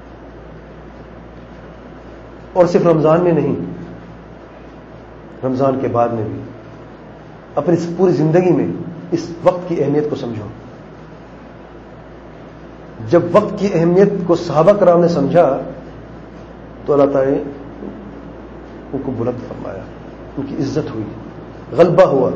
اور صرف رمضان میں نہیں، رمضان کے بعد میں بھی اپنی پوری زندگی میں اس وقت کی اہمیت کو سمجھو. جب وقت کی اہمیت کو صحابہ کرام نے سمجھا تو اللہ تعالی نے ان کو بلند فرمایا، ان کی عزت ہوئی، غلبہ ہوا.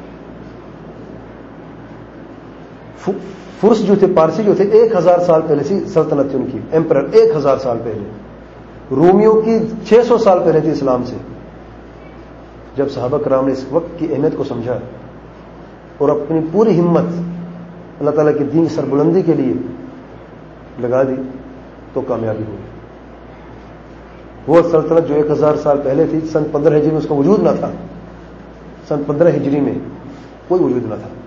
فرس جو تھے، پارسی جو تھے، 1000 سال پہلے سے سلطنت تھی ان کی، ایمپرر 1000 سال پہلے. رومیوں کی 600 سال پہلے تھی اسلام سے. جب صحابہ کرام نے اس وقت کی اہمیت کو سمجھا اور اپنی پوری ہمت اللہ تعالیٰ کے دین کی سربلندی کے لیے لگا دی تو کامیابی ہوئی. وہ سلطنت جو 1000 سال پہلے تھی، سن 15 ہجری میں اس کا وجود نہ تھا. سن 15 ہجری میں کوئی وجود نہ تھا.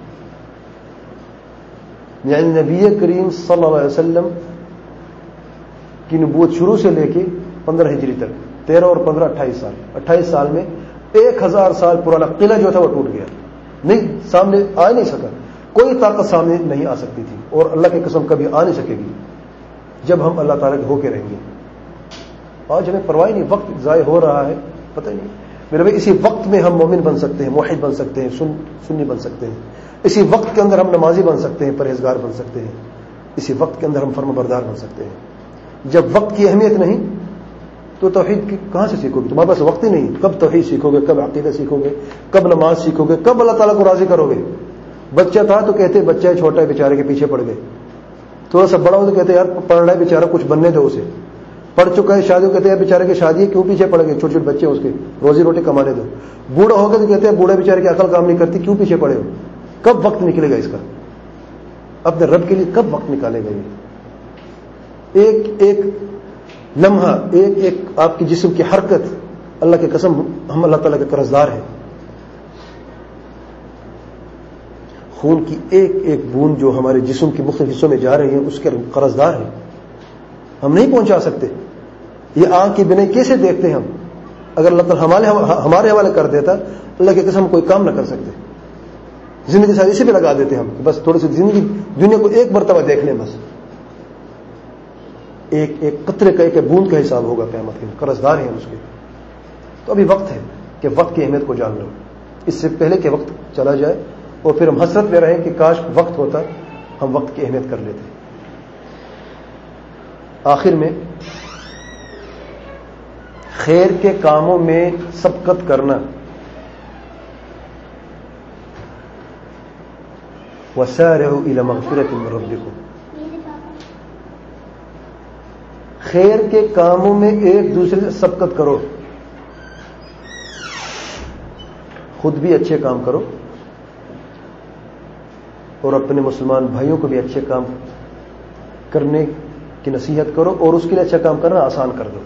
یعنی نبی کریم صلی اللہ علیہ وسلم کی نبوت شروع سے لے کے 15 ہجری تک 13 اور 15 28 سال میں 1000 سال پرانا قلعہ جو تھا وہ ٹوٹ گیا. نہیں، سامنے آ نہیں سکا، کوئی طاقت سامنے نہیں آ سکتی تھی، اور اللہ کی قسم کبھی آ نہیں سکے گی جب ہم اللہ تعالیٰ کے ہو کے رہیں گے. آج ہمیں پرواہ نہیں، وقت ضائع ہو رہا ہے پتہ ہی نہیں. میرے بھائی، اسی وقت میں ہم مومن بن سکتے ہیں، موحد بن سکتے ہیں، سنی بن سکتے ہیں. اسی وقت کے اندر ہم نمازی بن سکتے ہیں، پرہیزگار بن سکتے ہیں. اسی وقت کے اندر ہم فرما بردار بن سکتے ہیں. جب وقت کی اہمیت نہیں تو توحید کہاں سے سیکھو گے؟ تمہارے پاس وقت ہی نہیں. کب توحید سیکھو گے؟ کب عقیدہ سیکھو گے؟ کب نماز سیکھو گے؟ کب اللہ تعالیٰ کو راضی کرو گے؟ بچہ تھا تو کہتے بچہ ہے چھوٹا ہے بیچارے کے پیچھے پڑ گئے. تھوڑا سا بڑا ہو تو کہتے یار پڑھ رہا ہے بیچارہ، کچھ بننے دو اسے. پڑھ چکا ہے، شادی کہتے ہیں بیچارے کی شادی ہے، کیوں پیچھے پڑ گئے؟ چھوٹے چھوٹے بچے اس کے، روزی روٹی کمانے دو. بوڑھا ہو گیا تو کہتے ہیں بوڑھے بیچارے کی عقل کام نہیں کرتی، کیوں پیچھے پڑے ہو؟ کب وقت نکلے گا اس کا؟ اپنے رب کے لیے کب وقت نکالے گا؟ یہ ایک ایک لمحہ، ایک ایک آپ کی جسم کی حرکت، اللہ کی قسم ہم اللہ تعالیٰ کے قرضدار ہیں. خون کی ایک ایک بوند جو ہمارے جسم کے مختلف حصوں میں جا رہی ہے اس کے قرضدار ہیں. ہم نہیں پہنچا سکتے. یہ آنکھ کی بینائی کیسے دیکھتے ہیں ہم؟ اگر اللہ تعالیٰ ہمارے حوالے کر دیتا، اللہ کی قسم کوئی کام نہ کر سکتے. زندگی ساری اسی پہ لگا دیتے ہم، بس تھوڑی سی زندگی دنیا کو ایک مرتبہ دیکھ لیں بس. ایک ایک قطرے کا، ایک بوند کا حساب ہوگا قیامت کے. قرضدار ہیں اس کے. تو ابھی وقت ہے کہ وقت کی اہمیت کو جان لو، اس سے پہلے کہ وقت چلا جائے اور پھر ہم حسرت میں رہیں کہ کاش وقت ہوتا، ہم وقت کی اہمیت کر لیتے. آخر میں خیر کے کاموں میں سبقت کرنا، وسارعوا الی مغفرۃ من ربکم، خیر کے کاموں میں ایک دوسرے سے سبقت کرو. خود بھی اچھے کام کرو اور اپنے مسلمان بھائیوں کو بھی اچھے کام کرنے کی نصیحت کرو، اور اس کے لیے اچھا کام کرنا آسان کر دو.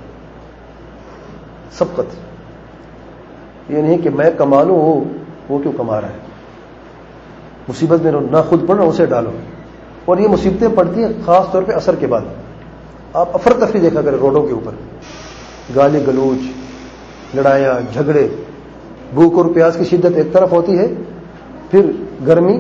سبقت یہ نہیں کہ میں کما لوں، وہ کیوں کما رہا ہے. مصیبت میں نہ خود پڑھنا، اسے ڈالو. اور یہ مصیبتیں پڑتی ہیں خاص طور پہ عصر کے بعد. آپ افرتفری دیکھا کریں روڈوں کے اوپر، گالی گلوچ، لڑائیاں، جھگڑے، بھوک اور پیاس کی شدت ایک طرف ہوتی ہے، پھر گرمی،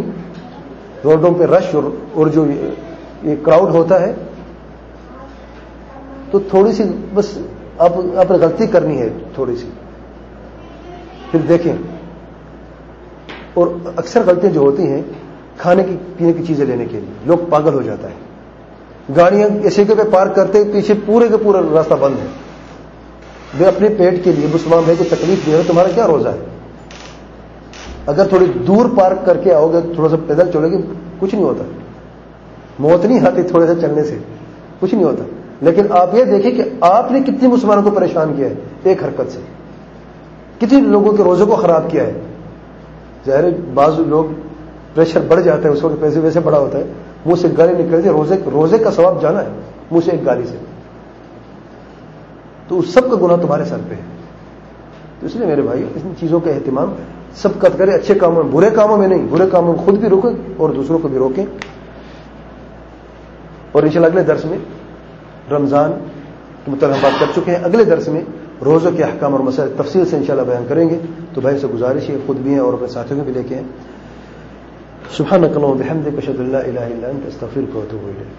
روڈوں پہ رش اور جو یہ کراؤڈ ہوتا ہے. تو تھوڑی سی بس آپ نے غلطی کرنی ہے تھوڑی سی، پھر دیکھیں. اور اکثر غلطیاں جو ہوتی ہیں کھانے کی پینے کی چیزیں لینے کے لیے لوگ پاگل ہو جاتا ہے. گاڑیاں ایسے جگہ پہ پارک کرتے پیچھے پورے کا پورا راستہ بند ہے. میں اپنے پیٹ کے لیے مسلمان بھائی کو تکلیف دے رہا ہوں، تمہارا کیا روزہ ہے؟ اگر تھوڑی دور پارک کر کے آؤ گے، تھوڑا سا پیدل چلو گے، کچھ نہیں ہوتا، موت نہیں آتی تھوڑے سے چلنے سے، کچھ نہیں ہوتا. لیکن آپ یہ دیکھیں کہ آپ نے کتنی مسلمانوں کو پریشان کیا ہے ایک حرکت سے، کتنی لوگوں کے روزوں کو خراب کیا ہے. ظاہر بعض لوگ پریشر بڑھ جاتا ہے، اس وقت پیسے ویسے بڑا ہوتا ہے، منہ سے گالی نکلتی ہے، روزے کا ثواب جانا ہے منہ سے ایک گالی سے، تو اس سب کا گناہ تمہارے سر پہ ہے. تو اس لیے میرے بھائی ان چیزوں کا اہتمام سب کا کرے، اچھے کاموں میں، برے کاموں میں نہیں، برے کاموں میں خود بھی روکیں اور دوسروں کو بھی روکیں. اور انشاءاللہ اگلے درس میں رمضان کے متعلق ہم بات کر چکے ہیں، اگلے درس میں روزوں کے احکام اور مسائل تفصیل سے انشاءاللہ بیان کریں گے. تو بھائی سے گزارش ہے، خود بھی ہیں اور اپنے ساتھیوں کو بھی لے کے ہیں. سبحانک اللہم وبحمدک اشہد ان لا الہ الا انت استغفرک واتوب الیک.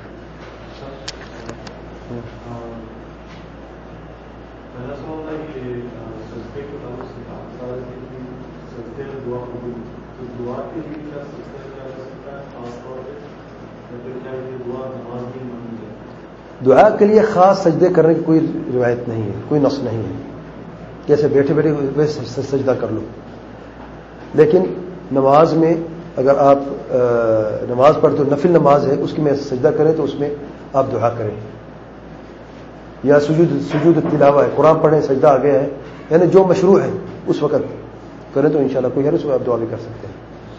دعا کے لیے خاص سجدے کرنے کی کوئی روایت نہیں ہے، کوئی نص نہیں ہے، جیسے بیٹھے بیٹھے سجدہ کر لو. لیکن نماز میں اگر آپ نماز پڑھتے ہو، نفل نماز ہے، اس کی میں سجدہ کریں تو اس میں آپ دعا کریں، یا سجود تلاوہ ہے، قرآن پڑھیں سجدہ آ گیا ہے، یعنی جو مشروع ہے اس وقت کریں تو انشاءاللہ کوئی حرج، آپ دعا بھی کر سکتے ہیں.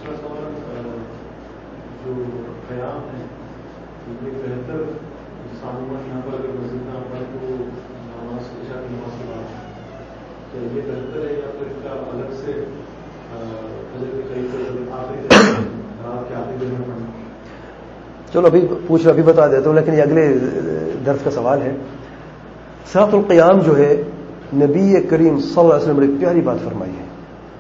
چلو ابھی پوچھ رہا، ابھی بتا دیتا ہوں، لیکن یہ اگلے درس کا سوال ہے. صلاۃ القیام جو ہے نبی کریم صلی اللہ علیہ وسلم نے بڑی پیاری بات فرمائی ہے.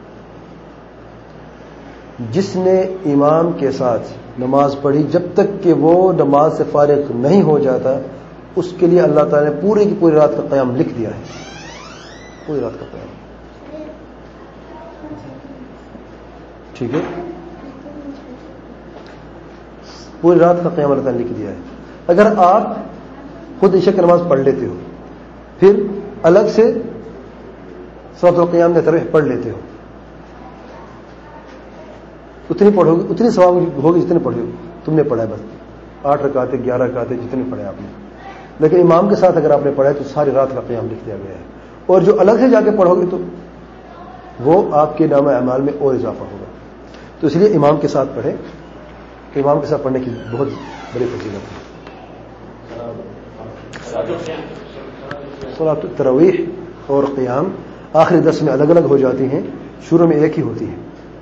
جس نے امام کے ساتھ نماز پڑھی جب تک کہ وہ نماز سے فارغ نہیں ہو جاتا، اس کے لیے اللہ تعالیٰ نے پوری کی پوری رات کا قیام لکھ دیا ہے. پوری رات کا قیام، ٹھیک ہے، پوری رات کا قیام اللہ تعالیٰ نے لکھ دیا ہے. اگر آپ خود عشاء کی نماز پڑھ لیتے ہو، پھر الگ سے صلاۃ القیام میں تراویح پڑھ لیتے ہو، اتنی پڑھو گے، اتنی ثواب ہوگی جتنے پڑھو تم نے پڑھا ہے، بس 8 رکعتیں 11 رکعتیں جتنے پڑھے آپ نے. لیکن امام کے ساتھ اگر آپ نے پڑھا ہے تو ساری رات کا قیام لکھ دیا گیا ہے. اور جو الگ سے جا کے پڑھو گے تو وہ آپ کے نامہ اعمال میں اور اضافہ ہوگا. تو اس لیے امام کے ساتھ پڑھیں، امام کے ساتھ پڑھنے کی بہت بڑی فضیلت ہے. صلاۃ التراویح اور قیام آخری درس میں الگ الگ ہو جاتی ہیں، شروع میں ایک ہی ہوتی ہے،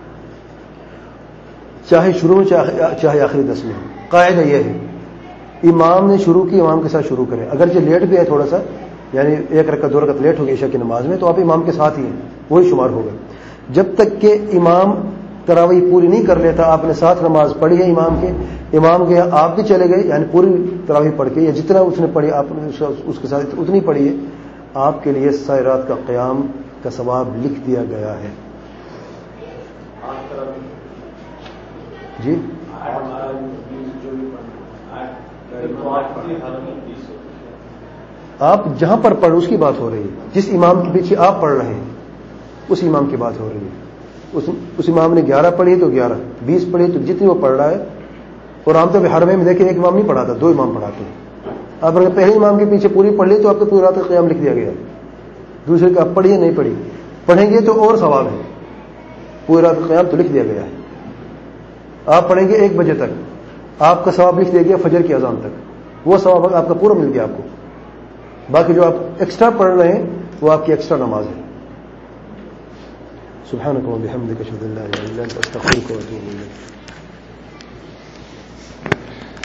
چاہے شروع میں چاہے آخری درس میں. قاعدہ یہ ہے، امام نے شروع کی، امام کے ساتھ شروع کریں. اگرچہ لیٹ بھی ہے تھوڑا سا، یعنی 1 رکعت 2 رکعت لیٹ ہو گئی عشاء کی نماز میں، تو آپ امام کے ساتھ ہی ہیں، وہی شمار ہوگا. جب تک کہ امام تراویح پوری نہیں کر لیتا، آپ نے ساتھ نماز پڑھی ہے امام کے، امام کے آپ بھی چلے گئے، یعنی پوری تراویح پڑھ کے، یا جتنا اس نے پڑھی آپ نے اس کے ساتھ اتنی پڑھی ہے، آپ کے لیے ساری رات کا قیام کا ثواب لکھ دیا گیا ہے. جی آپ جہاں پر پڑھ اس کی بات ہو رہی ہے، جس امام کے پیچھے آپ پڑھ رہے ہیں اس امام کی بات ہو رہی ہے. اس امام نے 11 پڑھی تو 11، 20 پڑھی تو جتنی وہ پڑھ رہا ہے. اور عام طور پہ حرمے میں دیکھیں ایک امام نہیں پڑھاتا، 2 امام پڑھاتے ہیں. آپ اگر پہلے امام کے پیچھے پوری پڑھ لی تو آپ کو پوری رات کا قیام لکھ دیا گیا. دوسرے کا آپ پڑھیے نہیں پڑھی، پڑھیں گے تو اور ثواب ہے. پوری رات کا قیام تو لکھ دیا گیا ہے. آپ پڑھیں گے 1 بجے تک، آپ کا ثواب لکھ دیا گیا فجر کی اذان تک، وہ ثواب آپ کا پورا مل گیا آپ کو. باقی جو آپ ایکسٹرا پڑھ رہے ہیں وہ آپ کی ایکسٹرا نماز ہے. سبحانک اللہم وبحمدک اشہد ان لا الہ الا انت استغفرک واتوب الیک.